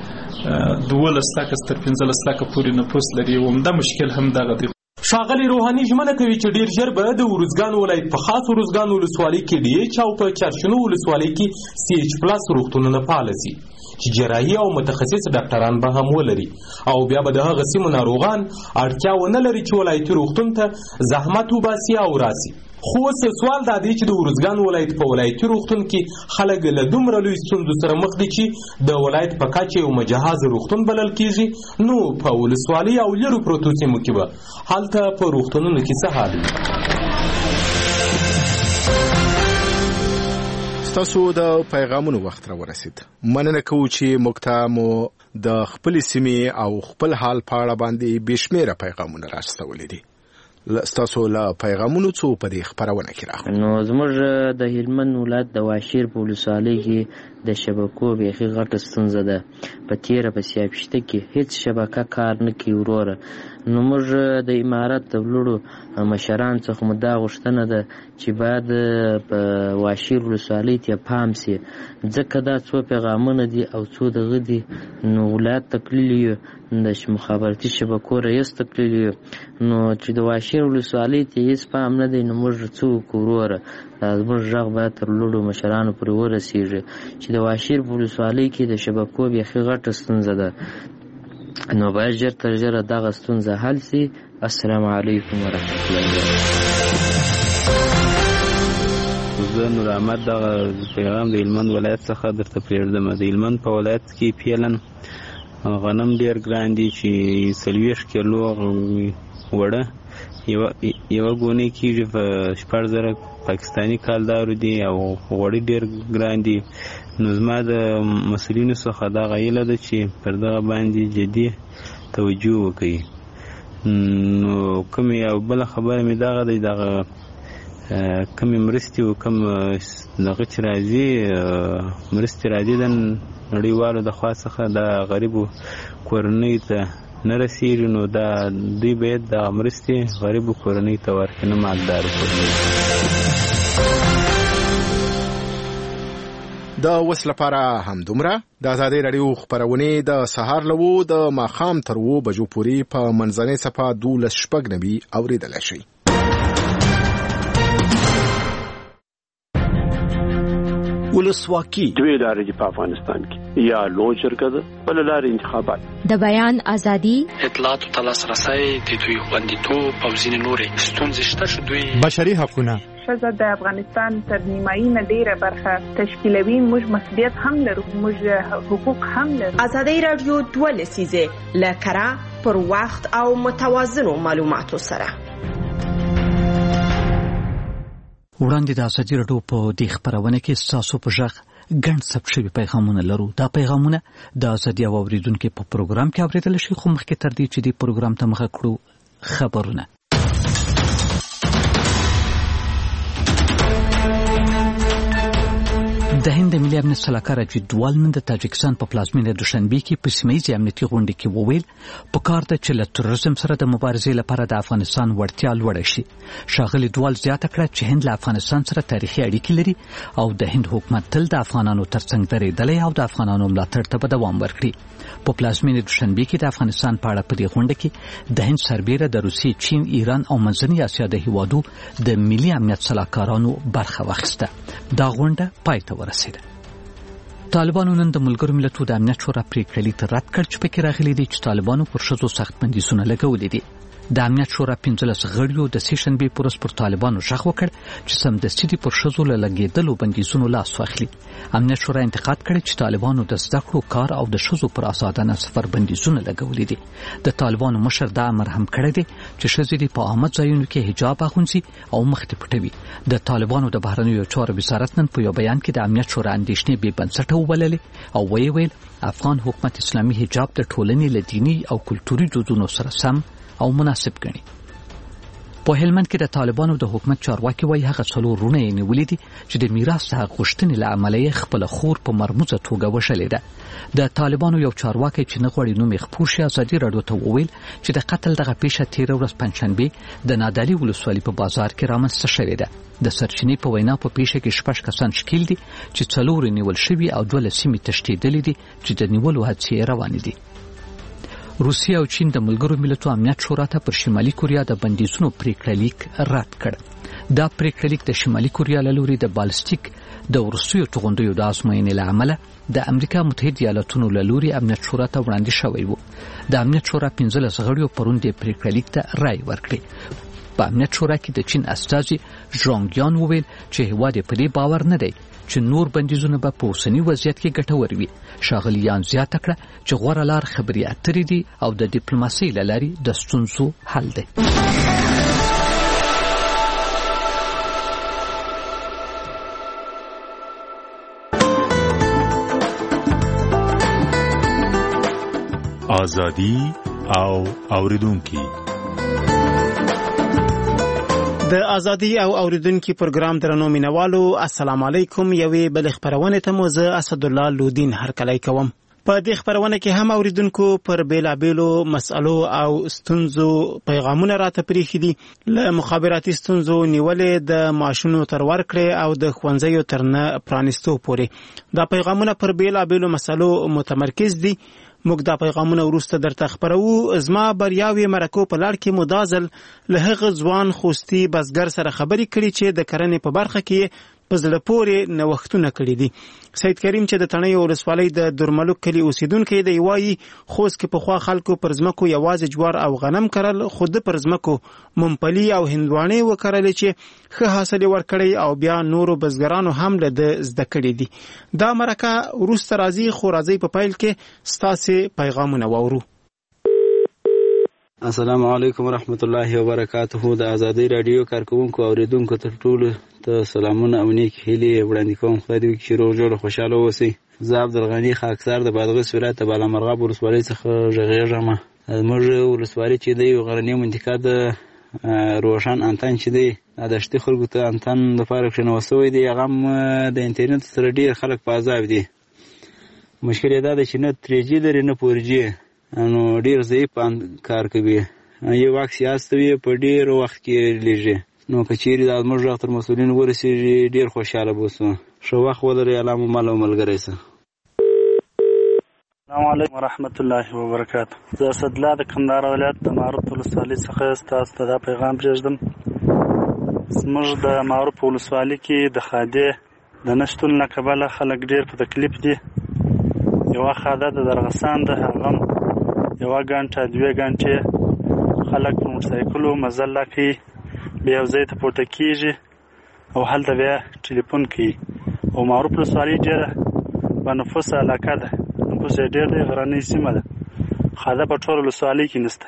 12 لکه تر 15 لکه پورې نفوس لري همدا مشکل هم دغه دی. ښاغلي روحاني ژمنه کوي چې ډیر ژر به د ارزګان ولایت په خاص ارزګان ولسوالۍ کې ډي ایچ او په چارشنو ولسوالۍ کې سی ایچ پلاس روغتونونه فعال شي چې جراحي او متخصص ډاکټران به هم ولري او بیا به د هغه سیمو ناروغان اړتیا ونه لري چې ولایتي روغتون ته زحمت وباسي او راسي. خو اوس سوال دا دی چې د ارزګان ولایت په ولایتي روغتون کې خلک له دومره لوی ستونزو سره مخ دي چې د ولایت په کچه یو مجهز روغتون بلل کېږي نو په ولسوالۍ او لرو پروتو سیمو کې به هلته په روغتونونو کې څه حال وي. ستاسو د پیغامونو وخت را ورسید. مننه کوو چې موږ ته مو د خپل سیمې او خپل حال په اړه باندې بشمیره پیغامونه راستولې دي. ستاسو له پیغامونو څو په دې خبرونه کې راغلي. نو زموږ د هلمند ولایت د واشیر په ولسوالۍ کې د شبکو بیخي غټه ستونزه ده. په تیره په سیاپشته کې هیڅ شبکه کار نه کوي وروره. نو موږ د امارت د لوړو مشران څخه مو دا غوښتنه ده چې باید په واشیر ولسوالۍ ته پام سي ځکه دا څو پیغامونه دي او څو دغه دي. نو ولایت تکلیلی د مخابراتي شبکو رئیس تکلیلی نو چې د واشیر ولسوالۍ ته هیڅ پام نه دی نو موږ څه وکړو وروره. زموږ غږ باید تر لوړو مشرانو پورې ورسیږي چې د واشیر په ولسوالۍ کې د شبکو بیخي غټه ستونزه ده نو باید ژر تر ژره دغه ستونزه حل سي. السلام علیکم ورحمت الله وبرکاته. زه نور احمد دغه پیغام د هلمند ولایت څخه درته پرېږدم. د هلمند په ولایت کې پیلن غنم ډېر ګران دي چې 40 کیلو وړه یوه ګونې کېږي په 6,000 پاکستاني کالدارو دي او غوړي ډېر ګران دي. نو زما د مسؤلینو څخه دغه هیله ده چې پر دغه باندې جدي توجه وکړي. نو کومې او بله خبره مې دغه دی دغه کومې مرستې او کوم دغه چې راځي مرستې راځي د نړیوالو د خوا څخه د غریبو کورنیو ته نه رسېږي نو دا دوی باید د مرستې غریبو کورنیو ته ورکړي نه مالدارو کورنیو. د اوس لپاره همدومره. د ازادي راډیو خبرونه د سهار لوو د ماښام تر 2 بجو پورې په منځنۍ صفه 12:90 اوریدل شي. ولسواکي دوی لارې په افغانستان کې یا لوی شرکت بل لارې انتخابات د بیان ازادي اطلاعات او لاسرسي د دوی خوندیتوب او ځینې نورې ستونزې شته. دوی بشري حقوقونه ښځه د افغانستان تر نیمایي نه ډیره برخه تشکیلوي. موږ مسؤلیت هم لرو، موږ حقوق هم لرو. ازادي رادیو 2 لسیزه لکرا پر وخت او متوازنو معلوماتو سره وړاندې د ازادي رادیو په دې خبرونه کې تاسو په ژغ ګڼ ثبت شوي پیغامونه لرو. دا پیغامونه د ازادي او اوریدونکو په پروګرام کې اوریدل شي، خو مخکې تر دې چې د پروګرام ته مخه کړو خبرونه. د هند ملي امنیت سلاکار اجیت دووال نن د تاجکستان په پلازمینه دوشنبه کې په سیمه‌ییزې امنیتي غونډه کې وویل په کار ده چې له تروریزم سره د مبارزې لپاره د افغانستان وړتیا لوړه شي. ښاغلي دووال زیاته کړه چې هند له افغانستان سره تاریخي اړیکې لري او د هند حکومت تل د افغانانو ترڅنګ درېدلی او د افغانانو ملاتړ ته به دوام ورکړي. په پلازمینه دوشنبه کې د افغانستان په اړه په دې غونډه کې د هند سربېره د روسیې، چین، ایران او منځنۍ اسیا د هیوادو د ملي امنیت سلاکارانو برخه واخیسته. دا غونډه پای ته ورسېده. طالبانو نن د ملګرو ملتونو د امنیت شورا پریکړه لیک رد کړ چې پکې راغلي دي چې طالبانو پر ښځو سخت بندیزونه لګولي دي. د امنیت شورا 15 غړیو د سیشنبه پورس پر طالبانو ژغ وکړ چې سمدستي دي پر ښځو لګیدلو بندیزونو لاس واخلي. امنیت شورا انتقاد کړی چې طالبانو د زده کړو، کار او د ښځو پر آزادانه سفر بندیزونه لګولي دي. د طالبانو مشر دا امر هم کړی دی چې ښځې په عامه ځایونو کې حجاب اغوندي او مخ ته پټوي. د طالبانو د بهرنیو چارو وزارت نن په یو بیان کې د امنیت شورا اندېښنې بې بنسټه وبللې او ویل افغان حکومت اسلامي حجاب د ټولنې له دیني او کلتوري دودونو سره سم او مناسب ګڼي. په هلمند کې د طالبانو د حکومت چارواکي وایي هغه څلور رونه یې نیولي دي چې د میراث حق غوښتنې له امله یې خپل خور په مرموزه توګه وشلې ده. د طالبانو یو چارواکي چې نه غواړي نوم یې خپور شي ازادي راډیو ته وویل چې د قتل دغه پیښه تېره ورځ پنجشنبه د نادعلي ولسوالۍ په بازار کې رامنځته شوې ده. د سرچینې په وینا په پیښه کې 6 کسان شکیل دي چې 4 نیول شوي او 2 سیمې تشدیدلې دي چې د نیولو هڅې روانې دي. روسیه او چین د ملګرو ملتونو امنیت شورا ته پر شمالي کوریا د بندیزونو پریکړه لیک رد کړ. دا پریکړه لیک د شمالي کوریا له لوري د بالستیک د وروستیو توغندیو د ازموینې له امله د امریکا متحده ایالاتونو له لوري امنیت شورا ته وړاندې شوی و. د امنیت شورا 15 غړیو پرون د پریکړه لیک ته رائے ورکړي. په امنیت شورا کې د چین استازي ژونګیان وویل چې هیواد په دې باور نه دی چې نور بندیزونه به په اوسني وضعیت کې ګټور وي. ښاغلیان زیاته کړه چې غوره لار خبرې اترې دي او د ډیپلوماسۍ له لارې د ستونزو حل دی. ازادي او اوریدونکو د ازادي او اوریدونکو پروګرام درنو مینوالو، السلام علیکم. یوې بل خبرونه ته مو زه اسد الله لودین هرکلی کوم. په دې خبرونه کې هم اوریدونکو پر بیلابیلو مسالو او ستونزو پیغامونه راته پریخي دي، له مخابراتي ستونزو نیولې د معاشونو تر ورکړې او د ښوونځیو تر نه پرانیستو پورې. دا پیغامونه پر بیلابیلو مسالو متمرکز دي. موږ دا پیغامونه وروسته درته خبرو. زما بریاوي مرکو په لړ کې مدازل له هغه ځوان خوستي بزګر سره خبرې کړي چې د کرنې په برخه کې په زړه پورې نوښتونه کړي دي. سید کریم چې د تڼیو ولسوالۍ د درملوک کلي اوسیدونکی دی، وایي خوست کې پخوا خلکو پر ځمکو یوازې جوار او غنم کرل، خو د پر ځمکو ممپلي او هندوانې وکرلې چې ښه حاصل یې ورکړی او بیا نورو بزګرانو هم له ده زده کړي دي. دا مرکه وروسته راځي، خو راځي په پیل کې ستاسې پیغامونه واورو. السلام علیکم ورحمت الله وبرکاته. د ازادي رادیو کارکونکو اوریدونکو ته ټولو ته سلامونه او نیک هیلې وړاندې کوم. خدای دې وکړي چې روغ جوړ خوشاله اوسئ. زه عبدالغني خاکسار د بادغیس ولایت د بالامرغاب ولسوالۍ څخه غږیږم. زموږ ولسوالۍ چې دی یو غرنۍ منطقه ده، روشن انتن چې دی د شتي خلکو ته انتن لپاره کښېنول شوی دی. هغه هم د انټرنیټ سره ډېر خلک په عذاب دي. مشکل یې دا دی چې نه 3G لري نه 4G، نو ډیر ضعیف کار کوي. یو عکس یاستوي په ډیر وخت کې لیږي. نو که چیرې دا زموږ غږ تر مسؤلین ورسېږي ډیر خوشحاله بوسو. ښه وخت ولرئ. الله مو مل او ملګری شه. السلام علیکم ورحمت الله وبرکاته. زه اسدالله د کندهار ولایت د معروف ولسوالۍ څخه ستاسو ته دا پیغام پرېږدم. زموږ د معروف ولسوالۍ کې د خادې د نه شتون له کبله خلک ډیر په تکلیف دي. یوه خاده د درغسان ده، هغه یوه ګنټه 2 ګنټې خلک په موټرسایکلو مزله کوي، بیا یو ځای ته پورته کېږي او هلته بیا ټلیفون کوي. او معروف ولسوالي ډېره بنفوسه علاقه ده، نفوس یې ډېر دی، غرنۍ سیمه ده، خاده په ټوله ولسوالۍ کې نشته.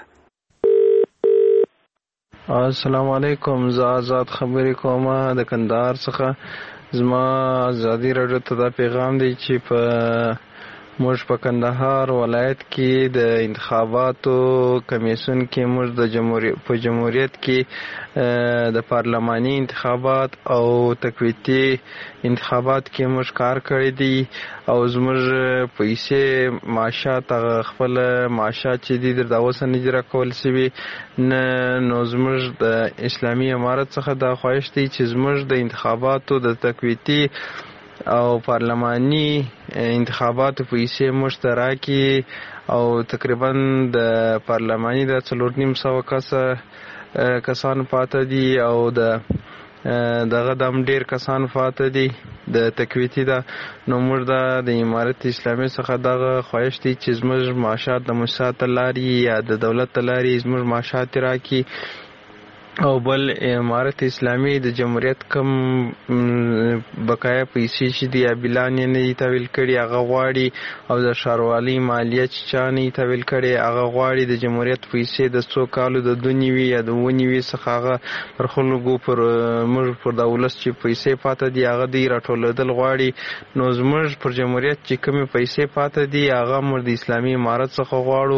السلام علیکم، زه آزاد خبرې کوم د کندهار څخه. زما ازادي راډیو ته دا پیغام دی چې موږ په کندهار ولایت کې د انتخاباتو کمیسیون کې موږ په جمهوریت کې د پارلماني انتخابات او تقویتي انتخابات کې موږ کار کړی دی او زموږ پیسې معاشات خپل معاشات چې دي د اوسه نه دي راکول شوي نه. نو زموږ د اسلامي امارت څخه دا خواهش دی چې زموږ د انتخاباتو د تقویتي او پارلماني انتخاباتو پیسې موږ ته راکړي او تقریبا د پارلماني د 4,500 کسان پاته دي او دغه دم ډیر کسان پاته دي د تقویتي ده. نو موږ د امارت اسلامي څخه دغه خواهش دی چې زموږ معاشات د موسسات لاري یا د دولت لاري زموږ معاشات راکړي او بل امارت اسلامي د جمهوریت کم بقایا پیسې چې دی بلان نه دي تحویل کړي هغه غواړي او د ښاروالۍ مالیه چې چا نه تحویل کړي هغه غواړي د جمهوریت پیسې د 100 کالو د 2 یا د 9 څخه هغه پر خلکو پر موږ پر د ولس چې پیسې پاته دي هغه دی راټولېدل غواړي. نو زموږ پر جمهوریت چې کومې پیسې پاته دي هغه موږ د اسلامي امارت څخه غواړو.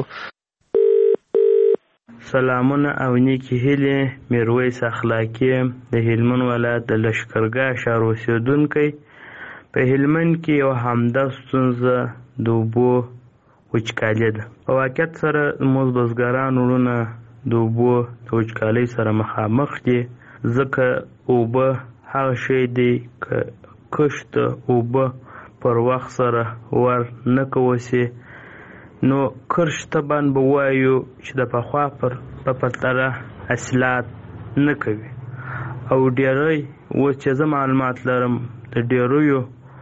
سلامونه او نیکی هیلې. میرویس اخلاقی د هلمند ولایت د لشکرګاه ښار اوسېدونکی. په هلمند کې یو همدا ستونزه د اوبو وچکالي ده. په واقعیت سره زموږ بزګران وروڼه د اوبو د وچکالۍ سره مخامخ دي، ځکه اوبه هغه شی دی که کښت اوبه پر وخت سره ور نه کوسي نو کرشته باندې به وایو چې د پخوا په پرتله حاصلات نه کوي او ډېری اوس چې زه معلومات لرم د ډېریو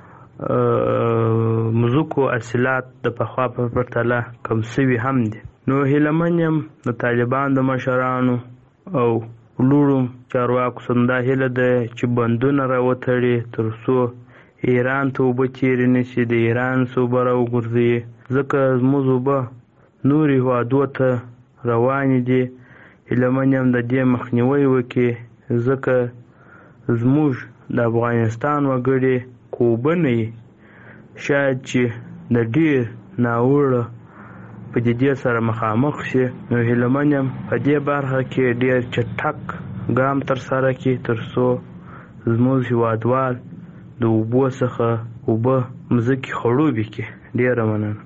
مځکو حاصلات د پخوا په پرتله کم سوي هم دي. نو هیله من یم د طالبانو د مشرانو او لوړو چارواکو څخه دا هیله ده چې بندونه راوتړي تر څو ایران ته اوبه تېرې نه شي، د ایران څخه اوبه راوغورځوي، ځکه زموږ اوبه نورو هېوادو ته روانې دي. هیله من یم د دې مخنیوی وکړي، ځکه زموږ د افغانستان وګړي که اوبه نه وي شاید چې د ډېر ناوړه پدیدې سره مخامخ شي. نو هیله من یم په دې برخه کې ډېر چټک ګام ترسره کړي تر څو زموږ هېوادوال د اوبو څخه اوبه مځکې خړوبې کړي. ډېره مننه.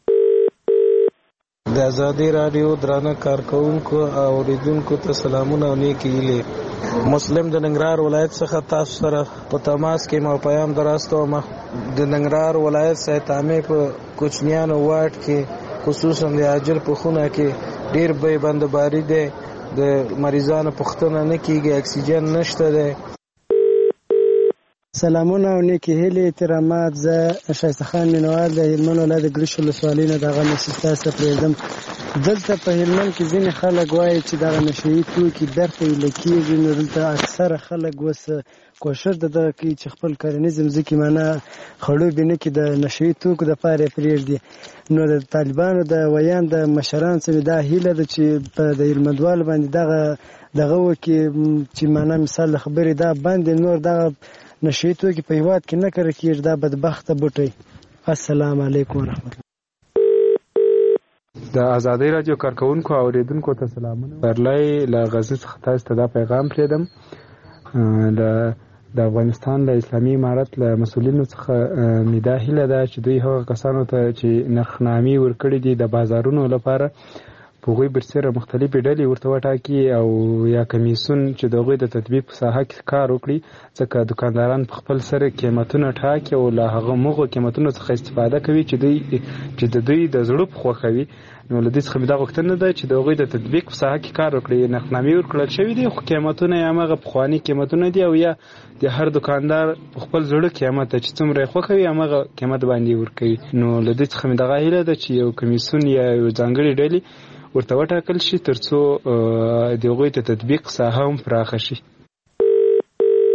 د ازادي راډیو درانه کارکونکو او اوریدونکو ته سلامونه او نیکی هیلې. مسلم د ننګرهار ولایت څخه تاسو سره په تماس کې مو پیغام دراستوم. د ننګرهار ولایت سایتامې په کوچنیانو واټ کې خصوصا د اجل په خونه کې ډیر به بندباری ده، د مریضانو پوښتنه نه کیږي، اکسیجن نشته ده. سلامونه او نیکی هیلې احترامات. زه شایسته خان مینوال د هلمند ولایت د ګرشو ولسوالۍ نه دغه مسستا څخه پرېږدم. دلته په هلمند کې ځینې خلک وایي چې دغه نشهیي توکي بیرته ویله کېږي، نو دلته اکثره خلک اوس کوشش دغه کوي چې خپل کرنیز ځمکې معنا خړوبې نه کړي، د نشهیي توکو دپاره یې پرېږدي. نو د طالبانو د ویان د مشرانو څخه دا هیله ده چې په د هلمندوالو باندې دغه وکړي چې معنا مثال د خبرې دا باندې نور دغه نشهیي توکي په هېواد کې نه کره کېږي، دا بدبخته بوټی. السلام علیکم ورحمت الله. د ازادۍ راډیو کارکونکو او اوریدونکو ته سلامونه. پرلای له غزني څخه تاسو ته دا پیغام پرېږدم. د افغانستان د اسلامي امارت له مسؤلینو څخه مې دا هیله ده چې دوی هغه کسانو ته چې نرخنامې ورکړي دي د بازارونو لپاره په هغوی برسېره مختلفې ډلې ورته وټاکي او یا کمیسیون چې د هغوی د تطبیق په ساحه کې کار وکړي، ځکه دوکانداران په خپل سره قیمتونه ټاکي او له هغه مغو قیمتونو څخه استفاده کوي چې د دوی د زړه په خوښوي. نو له دې څخه مې دا غوښتنه ده چې د هغوی د تطبیق په ساحه کې کار وکړي. نرخنامې ورکړل شوي دي خو قیمتونه یې هماغه پخواني قیمتونه دي او یا د هر دوکاندار په خپل زړه قیمت چې څومره یې خوښوي هماغه قیمت باندې ورکوي. نو له دې څخه مې دغه هیله ده چې یو کمیسیون یا یو ځانګړې ډلې ورته وټاکل شي تر څو د هغوی د تطبیق ساحه هم پراخه شي.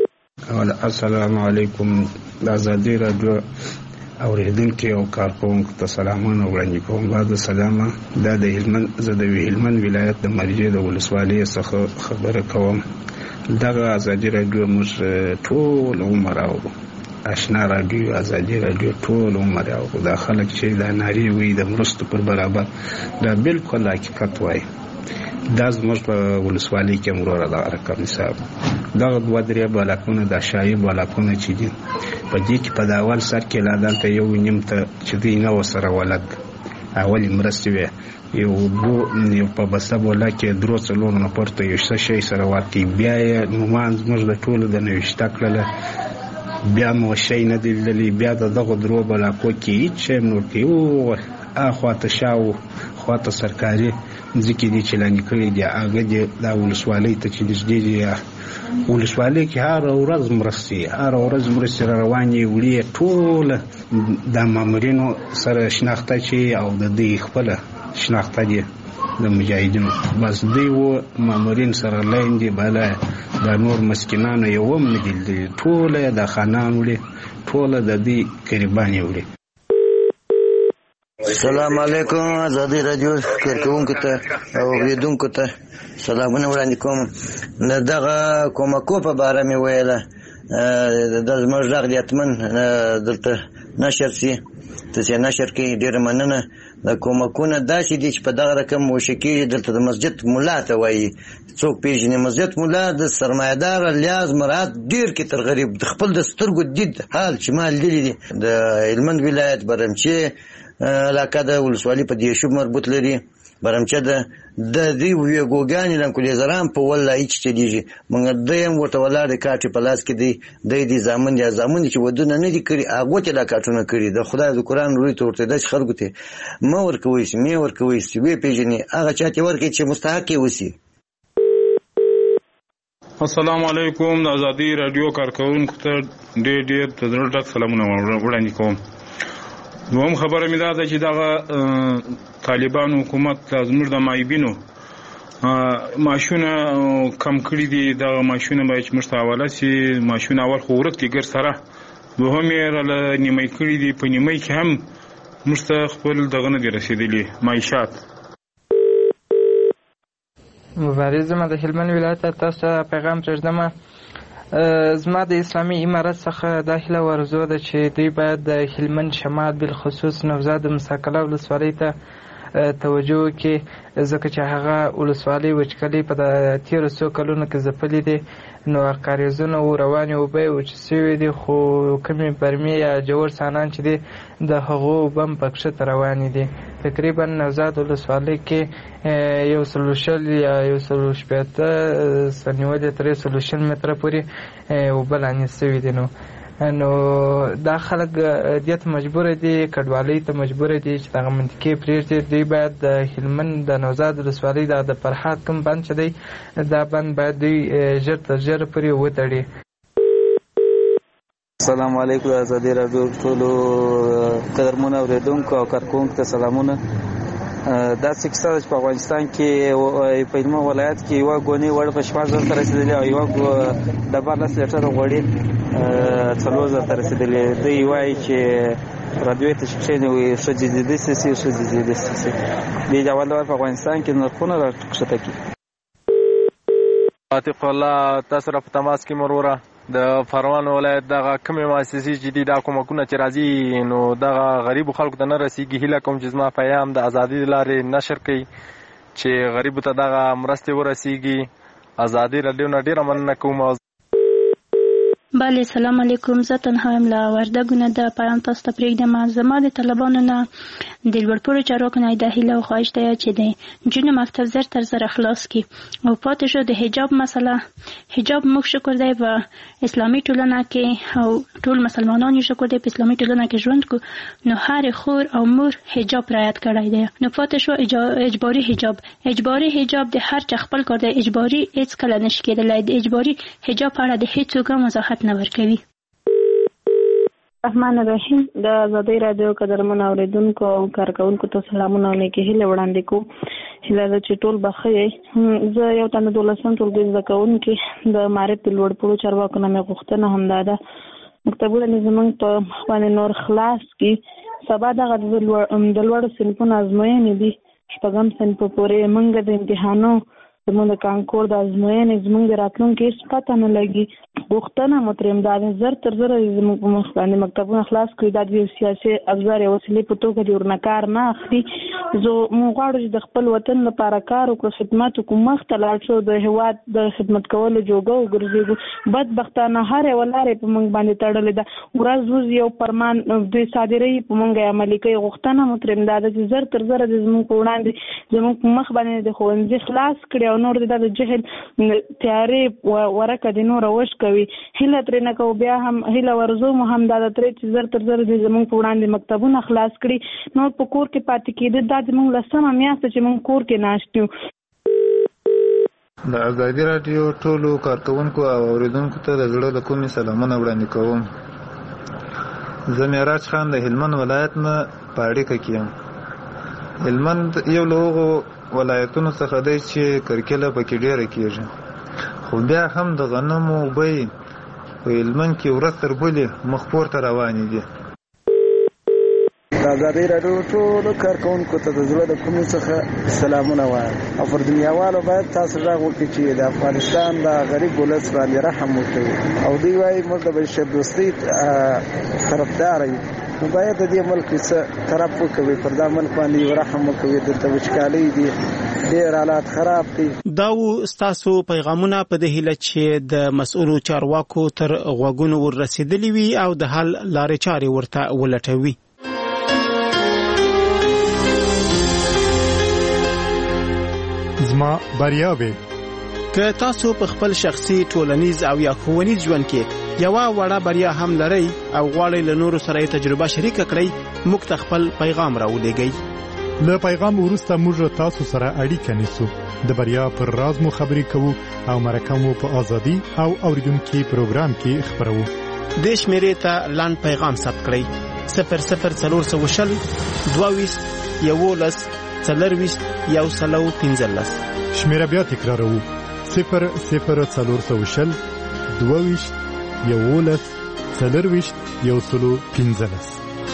السلام علیکم. د ازادي رادیو اوریدونکو او کارکونکو ته سلامونه وړاندې کوم. بعد سلامه. دا د هلمند ولایت د مرجې د ولسوالۍ څخه خبره کوم. دغه ازادي رادیو موږ ټول عمر او آشنا رادیو ازادي رادیو ټول عمر او دا خلک چې دا ناری وي د مرستو پر برابر دا بالکل حقیقت وایي. دا زموږ په ولسوالۍ کې امروره دا رقم حساب دغه 2-3 بلاکونه د شایي بلاکونه چې دي په دې کې په اول سر کې لا دلته یو نیم ته چې دی نو سره ولګ اولي مرستې وي یو په بسته بولا کې 3 نه پورته یو شي سره ورتي بیا نومان زموږ د ټولو د نوښت کړل بیا مو شي نه دی للی بیا دغه 3 بلاکو کې هیڅ نور کې او اخواته شاو خواته سرکاري ځکه دي چې لاندې کړی دی هغه د ولسوالۍ ته چې دې ولسوالۍ کې هر ورځ مرستې روانې وړي ټول د مامورینو سره شناخته چې او د دې خپل شناخته دي د مجاهدینو بس دی و مامورین سره لاندې بالا د نور مسکینانو یو هم نه دي ټول د خانان وړي ټول د دې قرباني وړي. السلام علیکم. ازادي رادیو کارکونکو ته او اوریدونکو ته سلامونه وړاندې کوم. دغه کومکو په باره مې ویله د زموږ غږ د اتمن دلته نشر سي تاسې نشر کې ډېره مننه. د کومکونه داسې دي چې په دغه رقم موشکي دلته د مسجد ملا ته وایي څوک پیژني مسجد ملا د سرمایه‌دار لیاز مراد ډېر کې تر غریب د خپل د سترګو دید حال چې ما لیدلی دي د هلمند ولایت برمچې علاقه د ولسوالۍ په دیشوب مربوط لري. برمچه د دې ویګوګانې لنکولیزران په ولا هیڅ چلیږي موږ دیم ورته ولاړ کاټي په لاس کې دی د زامن یا زامن چې ودونه نه دي کړی هغه ته لا کاټونه کړی د خدای د قران روي ته ورته د خلکو ته مې ورکوي چې وی پیژني هغه چاته ورکړي چې مستحق وسی. السلام علیکم. د ازادي رادیو کارکونکو ته ډېر تدرټ سلامونه وړاندې کوم. دوم خبره مې ده چې دغه طالبان حکومت زموږ د مایبینو ماشونه کم کړي دي. دغه ماشونه باید چې موږ ته حواله سي. ماشونه اول خو ورک دي ګر سره دوهم یې نیمه کړي دي په نیمه کې هم موږ ته خپل دغه نه دي رسېدلي معیشت. مبارز ما د هلمند ولایت تاسو پیغام پرېږدم. زما د اسلامي امارت څخه داخله ورزو ده چې دوی باید د هلمند شمال بالخصوص نوزاد مساکله ولسوالۍ ته توجه وکړي ځکه چې هغه ولسوالۍ وچکلي په 13 کلونو کې ځپلې دي. نو کاریزونه او روانې اوبه وچې سوي دي خو کومې برمې یا جوړ سانان چې دي د هغو اوبه هم پکښې ته روانې دي. تقریبا نوزاد ولسوالۍ کې 100 یا 180 سنیولې تر 100 متره پورې اوبه لاندې سوي دي. نو دا خلک دې ته مجبور دي کډوالۍ ته مجبور دي چې دغه منطقې پرېږدي. دوی باید د هلمند د نوزاد ولسوالۍ د فرحات کوم بند چې دی دا بند باید دوی ژر تر ژره پورې وتړي. السلام علیکم. ازادي رادیو ټولو قدرمنو اوریدونکو او کارکونکو ته سلامونه. دا څه کیسه ده چې په افغانستان کې په هلمند ولایت کې یوه ګونې وړ په 14,000 ته رسېدلې او یوه ډبه 10 لیټره غوړي 4,000 ته رسېدلې. دوی وایي چې رادیو ته چې کښېنوي ښځې دې سي دې اول په افغانستان کې نرخونه راښکته کړي. عاطف الله تاسو را په تماس کې مروره د پروان ولایت دغه کومې مؤسسې چې دي دا کومکونه چې راځي نو دغه غریبو خلکو ته نه رسیږي. هیله کوم چې زما پیام د ازادي لارې نشر کړي چې غریبو ته دغه مرستې ورسیږي. ازادي رادیو نه ډېره مننه کوم. بله سلام علیکم. زه تنها یم له وردګو نه د پیام تاسو ته پرېږدم. زما د طالبانو نه د لوړپوړو چارواکو نه د هیله او خواهش دی چې د نجونو مکتب زر تر زره خلاص کړي او پاتې شو د حجاب مسله. حجاب موږ شکر دی په اسلامي ټولنه کې او ټول مسلمانان یې شکر دی په اسلامي ټولنه کې ژوند کو نو هر خور او مور حجاب رعایت کړی دی. نو پاتې شو اجباري حجاب. اجباري حجاب د هر چا خپل کار دی. اجباري هیڅ کله نشي کېدلی. د اجباري حجاب په اړه د هیڅوک وضاحت نه ورکوي. الرحمن الرحیم. د ازادي رادیو قدرمن اوریدونکو او کارکونکو ته سلامونه او نیکې هیلې وړاندې کوم. هیله ده چې ټول به ښه یې. زه یو تنه 12م ټولګي زده کوونکې د معارف د لوړپوړو چارواکو نه مې غوښتنه همدا ده مکتبونه دې زموږ په باندې نور خلاص کړي. سبا دغه د لوړو صنفونو ازموینې دي 6م صنف پورې. موږ د امتحانو زموږ د کانکور د ازموینې زموږ د راتلونکي هېڅ پته نه لګي. غوښتنه مو ترې همدا ده زر تر زره زموږ په مخ باندې مکتبونه خلاص کړي. دا د سیاسي افزار یا وسیلې په توګه دې ورنه کار نه اخلي. موږ غواړو چې د خپل وطن لپاره کار وکړو خدمت وکړو مخ ته لاړ شو د هېواد د خدمت کولو جوګه وګرځېږو. بدبختانه هر یوه لارې په موږ باندې تړلې ده. ورځ یو فرمان دوی صادروي په موږ عملي کوي. غوښتنه مو ترې همدا ده چې زر تر زره دې زموږ په وړاندې زموږ په مخ باندې د ښوونځي خلاص کړي او نور د جهل تیارې ورکه د نور وش کوي. هیله ترې نه کوو بیا هم هیله ورزو مو هم دا د ترې چې زر تر زر دې زموږ په وړاندې مکتبونه خلاص کړي. نور په کور کې پاتې کېده دا زموږ لسمه میاشت چې موږ کور کې ناست یو. د ازادي راډیو ټولو کارکونکو او اوریدونکو ته د زړه له کومې سلامونه وړاندې کوم. زه معراج خان د هلمند ولایت نه په اړیکه کې یم. هلمند یو له هغو ولایتونو څخه دی چې کرکیله پکې ډیره کیږي خو بیا هم د غنمو بیې په هلمند کې ورځ تر بلې مخ پورته روانې دي. د ازادي راډیو ټولو کارکونکو ته د زړه د کومې څخه سلامونه وایم او پر دنیاوالو باید تاسو غږ وکړئ چې د افغانستان د غریب ولس باندې رحم وکړي او دوی وایي موږ د بشر دوستۍ طرفدار یو نو باید د دې ملک څخه طرف وکوي پر دا ملک باندې رحم وکوي. دلته وچکالۍ دي ډېر حالات خراب دي. دا و ستاسو پیغامونه په دې هیله چې د مسؤلو چارواکو تر غوږونو ورسېدلي وي او د حل لارې چارې ورته ولټوي. زما بریاوې که تاسو په خپل شخصي ټولنیز او یا ښوونیز ژوند کې یوه وړه بریا هم لرئ او غواړئ له نورو سره یې تجربه شریکه کړئ موږ ته خپل پیغام راولېږئ. له پیغام وروسته موږ تاسو سره اړیکه نیسو د بریا پر راز مو خبرې کوو او مرکه مو په ازادي او اوریدونکي پروګرام کې خبرو. دې شمیرې ته لاند پیغام ثبت کړئ 00420 22 11 40 115. شمیره بیا تکراروو 00420 22 11 40 115.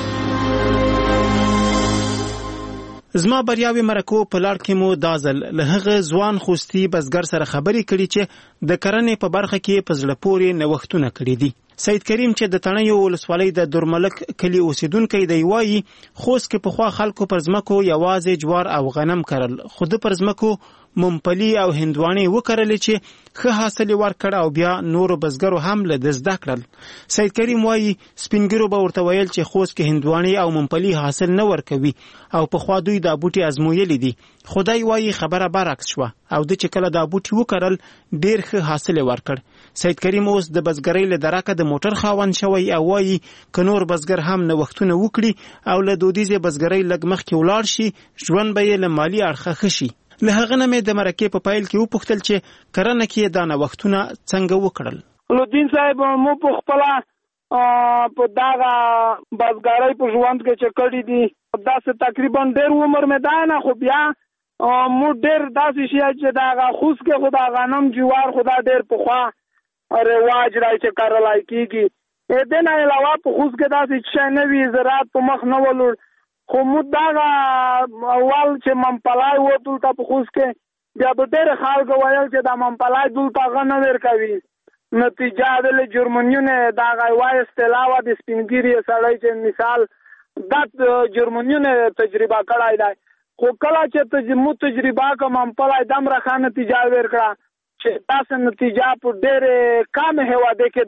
زما بریاوي مرکو په لار کې مو دازل له هغه ځوان خوستي بزګر سره خبرې کړي چې د کرنې په برخه کې په زړه پورې نوښتونه کړي دي. سید کریم چې د تڼیو ولسوالۍ د دورملک کلي اوسیدونکی دی وایي خوست کې پخوا خلکو پر ځمکو یوازې جوار او غنم کرل خو د پر ځمکو ممپلي او هندوانې وکرلې چې ښه حاصل یې ورکړ او بیا نورو بزګرو هم له ده زده کړل. سید کریم وایي سپینګیرو به ورته ویل چې خوست کې هندوانې او ممپلي حاصل نه ورکوي او پخوا دوی دا بوټي ازمویلي دي. خدای وایي خبره برعکس شوه او د چې کله دا بوټي وکرل ډېر ښه حاصل یې ورکړ. سید کریم اوس د بزګرۍ له درکه د موټر خاوند شوی او وایي که نور بزګر هم نوښتونه وکړي او له دودیزې بزګرۍ لږ مخکې ولاړ شي ژوند به یې له مالي اړخه ښه شي. له هغه نه مې د مرکې په پیل کې وپوښتل چې کرنه کې دا نوښتونه څنګه وکړل. نوردین صاحب مو په خپله په دغه بزګرۍ په ژوند کې چې کړي دي داسې تقریبا ډېر عمر مې دی نه خو بیا مو ډېر داسې شی چې دغه خوست کې خو د غنم جوار خو دا ډېر پخوا رواج دی چې کرلی کېږي. دې نه علاوه په خوست کې داسې شی نه وي زراعت په مخ نه ولور خو مو دغه اول چې ممپلی و دلته په خوست کې بیا به ډېر خلکو ویل چې دا ممپلی دلته هغه نه ورکوي. نتیجه د جرمنیونه دغه یوه اصطلاح وه د سپینګیري سړی چې مثال دا جرمنیونه تجربه کړی دی خو کله چې مو تجربه کړه ممپلی دومره ښه نتیجه ورکړه چې داسې نتیجه په ډېرې کمې هېوادې کې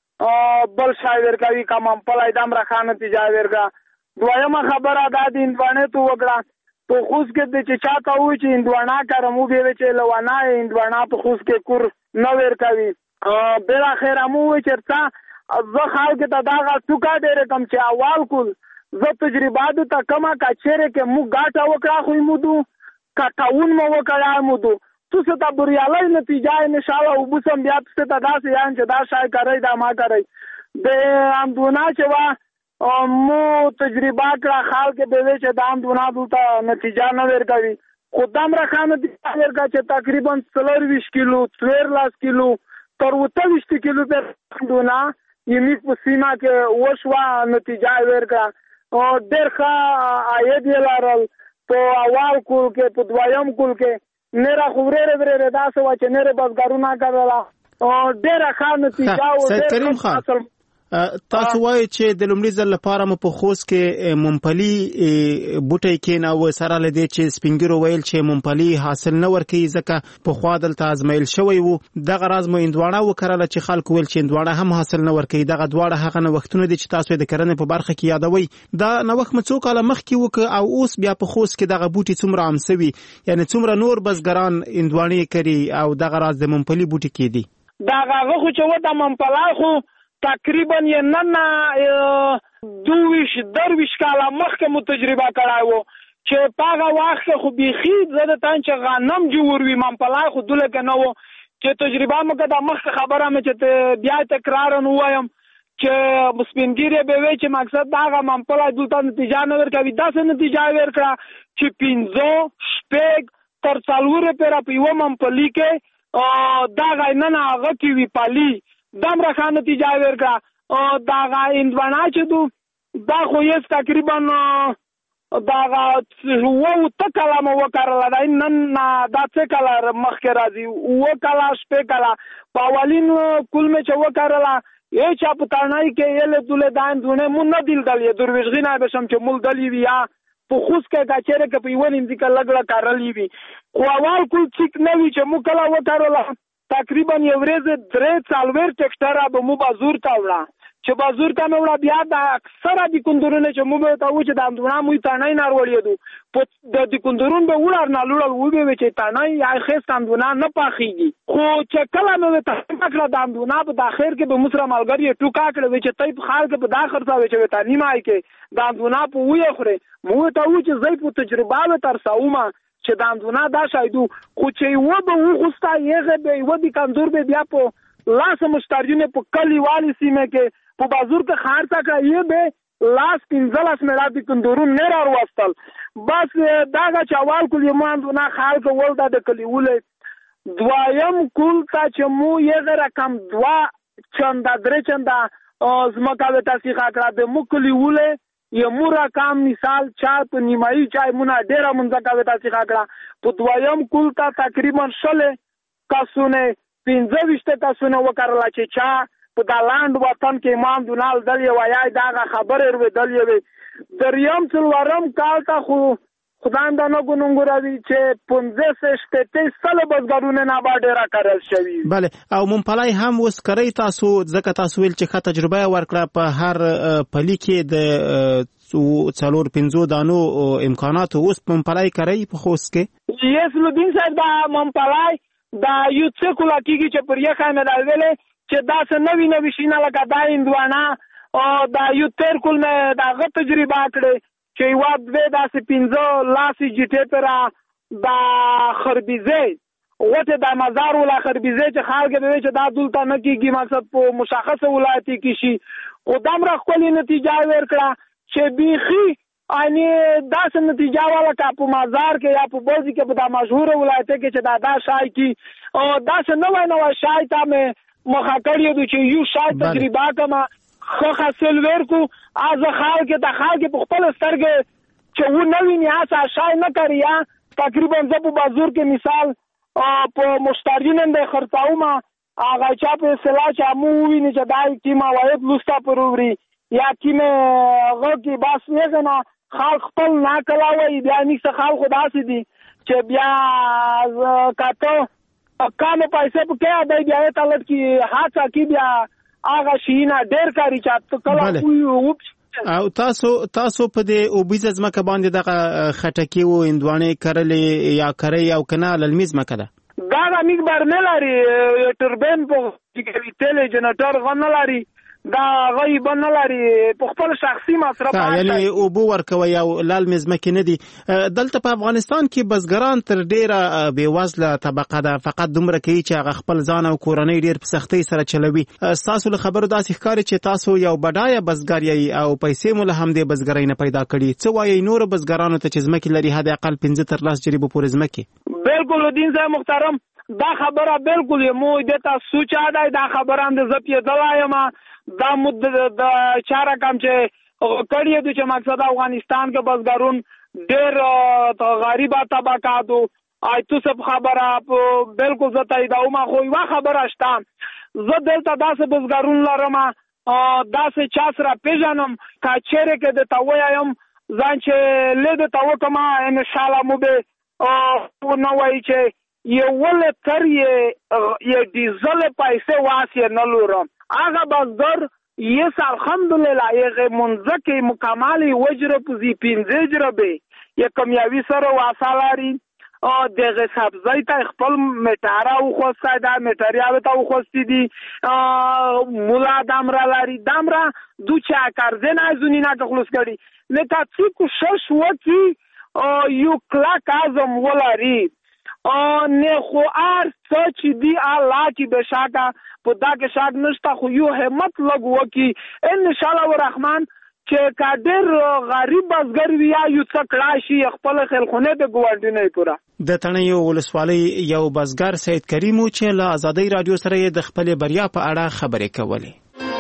دی بل شی ورکوي که ممپلی دومره ښه نتیجه ورکړه. دویمه خبره دا د هندوانې تو وکړه په خوست کې د چې چاته ووایي چې هندوانه کرم وبېوې چې له ونه هندوانه په خوست کې کور نه ورکوي. بالاخره مو ووایي چېرته زه خلکو ته دغه ټوکه ډېرې کړم چې اول کل زه تجربه درته کومه که چېرې کې موږ ګټه وکړه خو یې مودو که ټاون مو وکړه مودو تاسو ته بریالی نتیجه انشاءالله وبوسم بیا تاسو ته داسې یم چې دا شی کوئ دا ما کوئ. د همدونه چې وه مو تجربه کړه خلک به وی چې دا همدونه دلته نتیجه نه ورکوي خو دمره خانه دي ورکا چې تقریبا 24 کیلو 14 کیلو تر 28 کیلو دونه یې په سیمه کې وشوه نتیجه ورکا او ډېر ښه عاید یې لرل په اول کول کې په دویم کول کې نره خبره ورې داسه و چې نره بزګرونه کړله او ډېر ښه نتیجه او سید کریم خان تاسو وایي چې د لومړي ځل لپاره مو په خوست کې ممپلي بوټی کېناوه سره له دې چې سپینګیرو ویل چې ممپلي حاصل نه ورکوي ځکه پخوا دلته ازمایل شوی و دغه راز مو هندواڼه وکرله چې خلکو ویل چې هندواڼه هم حاصل نه ورکوي دغه دواړه هغه نوښتونه دي چې تاسو د کرنې په برخه کې یادوي دا نوښت مو څو کاله مخکې وکړ او اوس بیا په خوست کې دغه بوټي څومره عام سوي یعنی څومره نور بزګران هندواڼې کوي او دغه راز د ممپلي بوټي کېدي دغه خو چې و د ممپلا خو تقریبا یې نن 22 کاله مخکې مو تجربه کړای وو چې په هغه وخت کې خو بیخي زه د تان چې غنم جوړ وي ممپلا خو دله کې نه وو چې تجربه مو کړه مخکې خبره مې چې بیا تکرار نه وایم چې سپینګیری به وي چې مقصد دا هغه ممپلا دلته نتیجه نه ورکوي داسې نتیجه ورکړه چې 15 تر 4 پیره په یو ممپلی کې دا غینه هغه کې وی پالي دمره خان نتیجه ورکړه دا غا اندوانا چې دو دا خو یې تقریبا دا غا وو تکلا مو وکړه دا نن دا څه کلا مخکې راځي وو کلا شپه کلا پاولین کول مې چې وکړه یې چا پټانای کې یله دله دان دونه مون نه دل دل درویشغی نه بشم چې مول دلی وی یا په خوست کې کاچره کې په یوه نیم ځکه لګړه کارلی وی خو اول کول څیک نه وی چې مو کلا وکړه تقریبا یو ورځ 3 ټکټره به مو بازور تا وړه چې بازور ته مې وړه بیا د اکثره د کندورونه چې مو به تا و چې د امدونه مو تانای نار وړیدو په د کندورون به وړر نه لوړل و به چې تانای یا خېست امدونه نه پاخیږي خو چې کله مې ته کړه د امدونه په داخر کې به مصر ملګری ټوکا کړو چې تای په خال کې په داخر څاوي چې تا نیمای کې د امدونه په وې خوره مو ته و چې زې په تجربه تر ساومه چې د امدونه دا شایدو خو چې و به وغوستا یغه به و د کندور به بیا په لاس مشتریونه په کلی والی سیمه کې په بازور کې خار تا کوي به لاس 15 میلاد کندورون نه راوستل بس داغه چوال کول یماند نه خال کول د کلیولې دوایم کول تا چې مو یغه رقم 2 چندا درې چندا زمکا به تاسو خاطر د مو کلیولې یمو رقم مثال چا په نیمایي چای مونږه ډیره مونږه به تاسو خاطر په دوایم کول تا تقریبا شله کاسونه 15 کاسونه وکړل چې چا په دا لاند وطن کې امام دونال دل یو وایي دا خبره ورو دل یو دریم څلورم کال تا خو خدای دا نه ګونګوروي چې 15 شته سل بزګرونه نه باندې را کارل شوی bale او مونپلای هم اوس کوي تاسو ځکه تاسو ویل چې ښه تجربه ورکړه په هر پلی کې د څلور 15 دانو امکانات اوس مونپلای کوي په خوست کې یس لودین صاحب دا مونپلای دا یو څه کولا کیږي چې پر یې خانه دا ویلې چې دا څه نوی شینه لکه دا اندوانا او دا یو تر کول مې دا غو تجربه کړې چې یو د داسې 15 لاسي جټه پر دا خربيزه وته دا مزار ولا خربيزه چې خلک به چې دا دلته نه کیږي مقصد په مشخصه ولایت کې شي او دمر خپل نتیجه ورکړه چې بيخي اني داسې نتیجه والا کا په مزار کې یا په بوزي کې په دا مشهور ولایت کې چې دا شای کی او داسې نو شای ته مې مخه کړی چې یو شای تجربه کما خو حاصل ورکو از خلک د خلک په خپل سترګې چې و نوی نیاسه شای نه کړیا تقریبا زه په بازور کې مثال په مشترینن د خرڅاومه هغه چا په اصطلاح چې مو ویني چې دای کی مواد لستا پروري یا کی مې هغه کې بس نه نه خلک خپل نه کلاوي بیا نیسه خلک خداسي دي چې بیا کاته کانو پیسې په کې اډای بیا ته لټ کی هاڅه کی بیا هغه شینه ډېر کاری چات کله او تاسو په دې او بیزه ځمکه باندې دغه خټکی او اندوانې کرلې یا کرې او کنه للمیز مکده دا میګ بر نه لري ټربین په کې تل جنریټر غن لري دا غیب نه لري په خپل شخصي مصرف یعنی اوبو ورکوي او لال مزمکې نه دي. دلته په افغانستان کې بزګران تر ډیره بېوزله طبقه ده، فقط دومره کوي چې هغه خپل ځان او کورنۍ ډیر په سختۍ سره چلوي. تاسو له خبرو داسې ښکاري چې تاسو یو بډایه بزګر یې او پیسې مو له همدې بزګرۍ نه پیدا کړي. څه وایي نورو بزګرانو ته چې ځمکې لري حد اقل 15 تر 10 جریبو پورې ځمکې؟ بالکل دین صاحب محترم، دا خبره بالکل مو دته سوچا ده، دا خبره هم د زپی دلایم دا مد د چاره کم چې کړی د چې مقصد افغانستان کې بزګرون ډېر غریبه طبقاتو ایتو سب خبره بالکل زته دا ما خو یو خبره شته. زه دلته داسې بزګرون لرم داسې چا سره پیژنم کاچره کې د تاویم ځان چې له د تاو کما ان شاء الله مو به نو وای چې یو ول تر یې ډیزل پیسې واسه نه لورم. هغه بزګر یس الحمدلله یې منځکه مکمل وجره پوزي 15 جربه یې کمیاوي سره واسالاري او دغه سبزی ته خپل میټارا او خوسته دا میټریا ته خوستي دي مولا دامرا لري دامرا دوچا کارزنه زونینا خلاص کړي نه تا څه کوشش وکي یو کلاک اعظم ولري نه خو ارڅ چې دی الله کی بشاکا په دا کې شاک نشته خو یو همت لګ وکي ان شاء الله الرحمن چې کادر غریب بزګر ویا یو څه کلاشي خپل خلخونه د ګوانډینې پورا. د تڼیو ولسوالۍ یو بزګر سید کریمو چې له آزادۍ رادیو سره د خپل بریا په اړه خبرې کولې.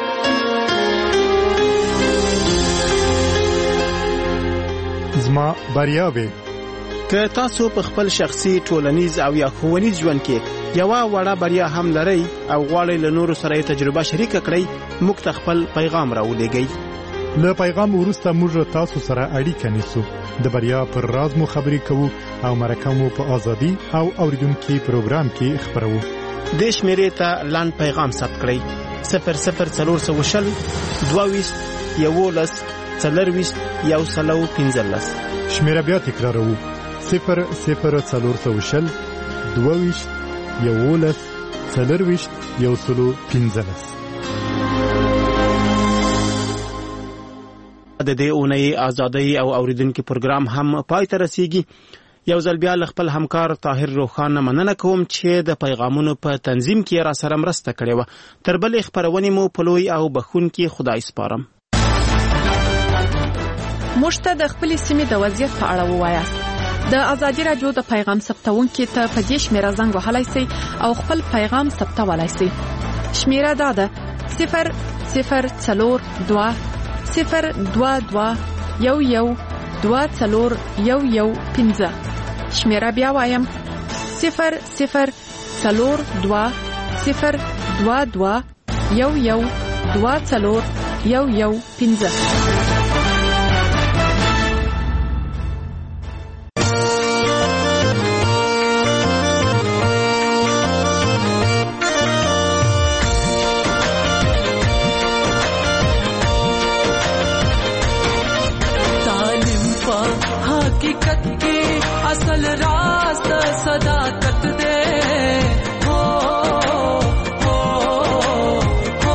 زما بریاوي که تاسو په خپل شخصي ټولنیز او یا ښوونیز ژوند کې یو وړه بریا هم لرئ او غواړئ له نورو سره تجربه شریک کړئ موږ ته خپل پیغام راولېږئ. له پیغام وروسته موږ تاسو سره اړیکه نیسو. د بریا پر راز مو خبرې کوو او مرکه مو په ازادي او اوریدونکو پروګرام کې خبرو. د شمیرې ته لاند پیغام ثبت کړئ 00420 22 11 40 115. شمیره بیا تکراروو 00420 22 11 40 115. د دې اونۍ آزادۍ او اوریدونکو پروګرام هم پای ته رسیږي. یو ځل بیا خپل همکار طاهر روخان مننه کوم چې د پیغامونو په تنظیم کې را سره مرسته کړې و. تر بلې خبرونه مو په لوی او بخونکي خدای سپارم. مشته د خپل سیمې د وضعیت په اړه ووایاست. د آزادۍ رادیو د پیغام ثبتونکو ته په دې شمیره زنګ وهلای شئ او خپل پیغام ثبتولای شئ. شمیره دا ده 00420 02211 شمیره بیا وایم 00420 02211 असल रास्त सदाकत दे हो हो हो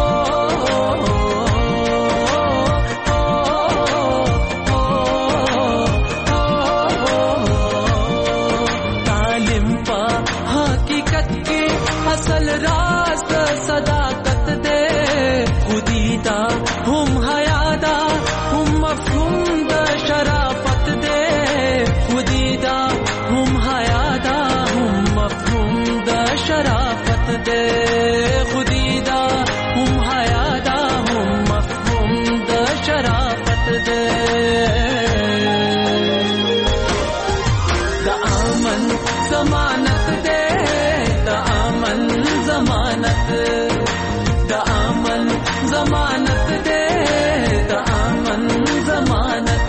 तालिम पा हकीकत की असल रास्त सदाकत दे खुदीदा हम हयादा हम मफहूम द शराफत दे खुदीदा हम हयादा हम मफहूम द शराफत दे खुदीदा हम हयादा हम मफहूम द शराफत दे द अमन जमानत दे द अमन जमानत द अमन जमानत दे द अमन जमानत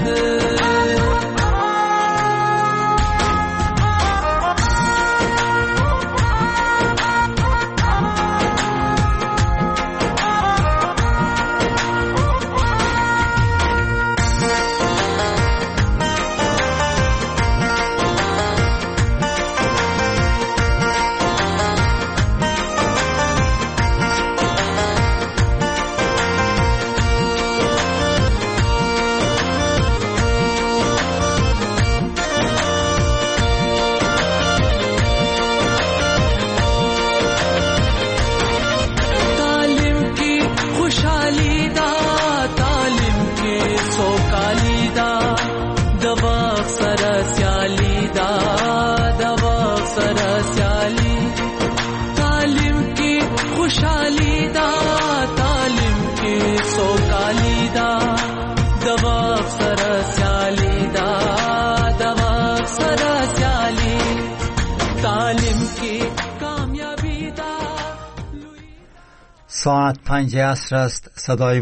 ساعت 5 عصر است. صدای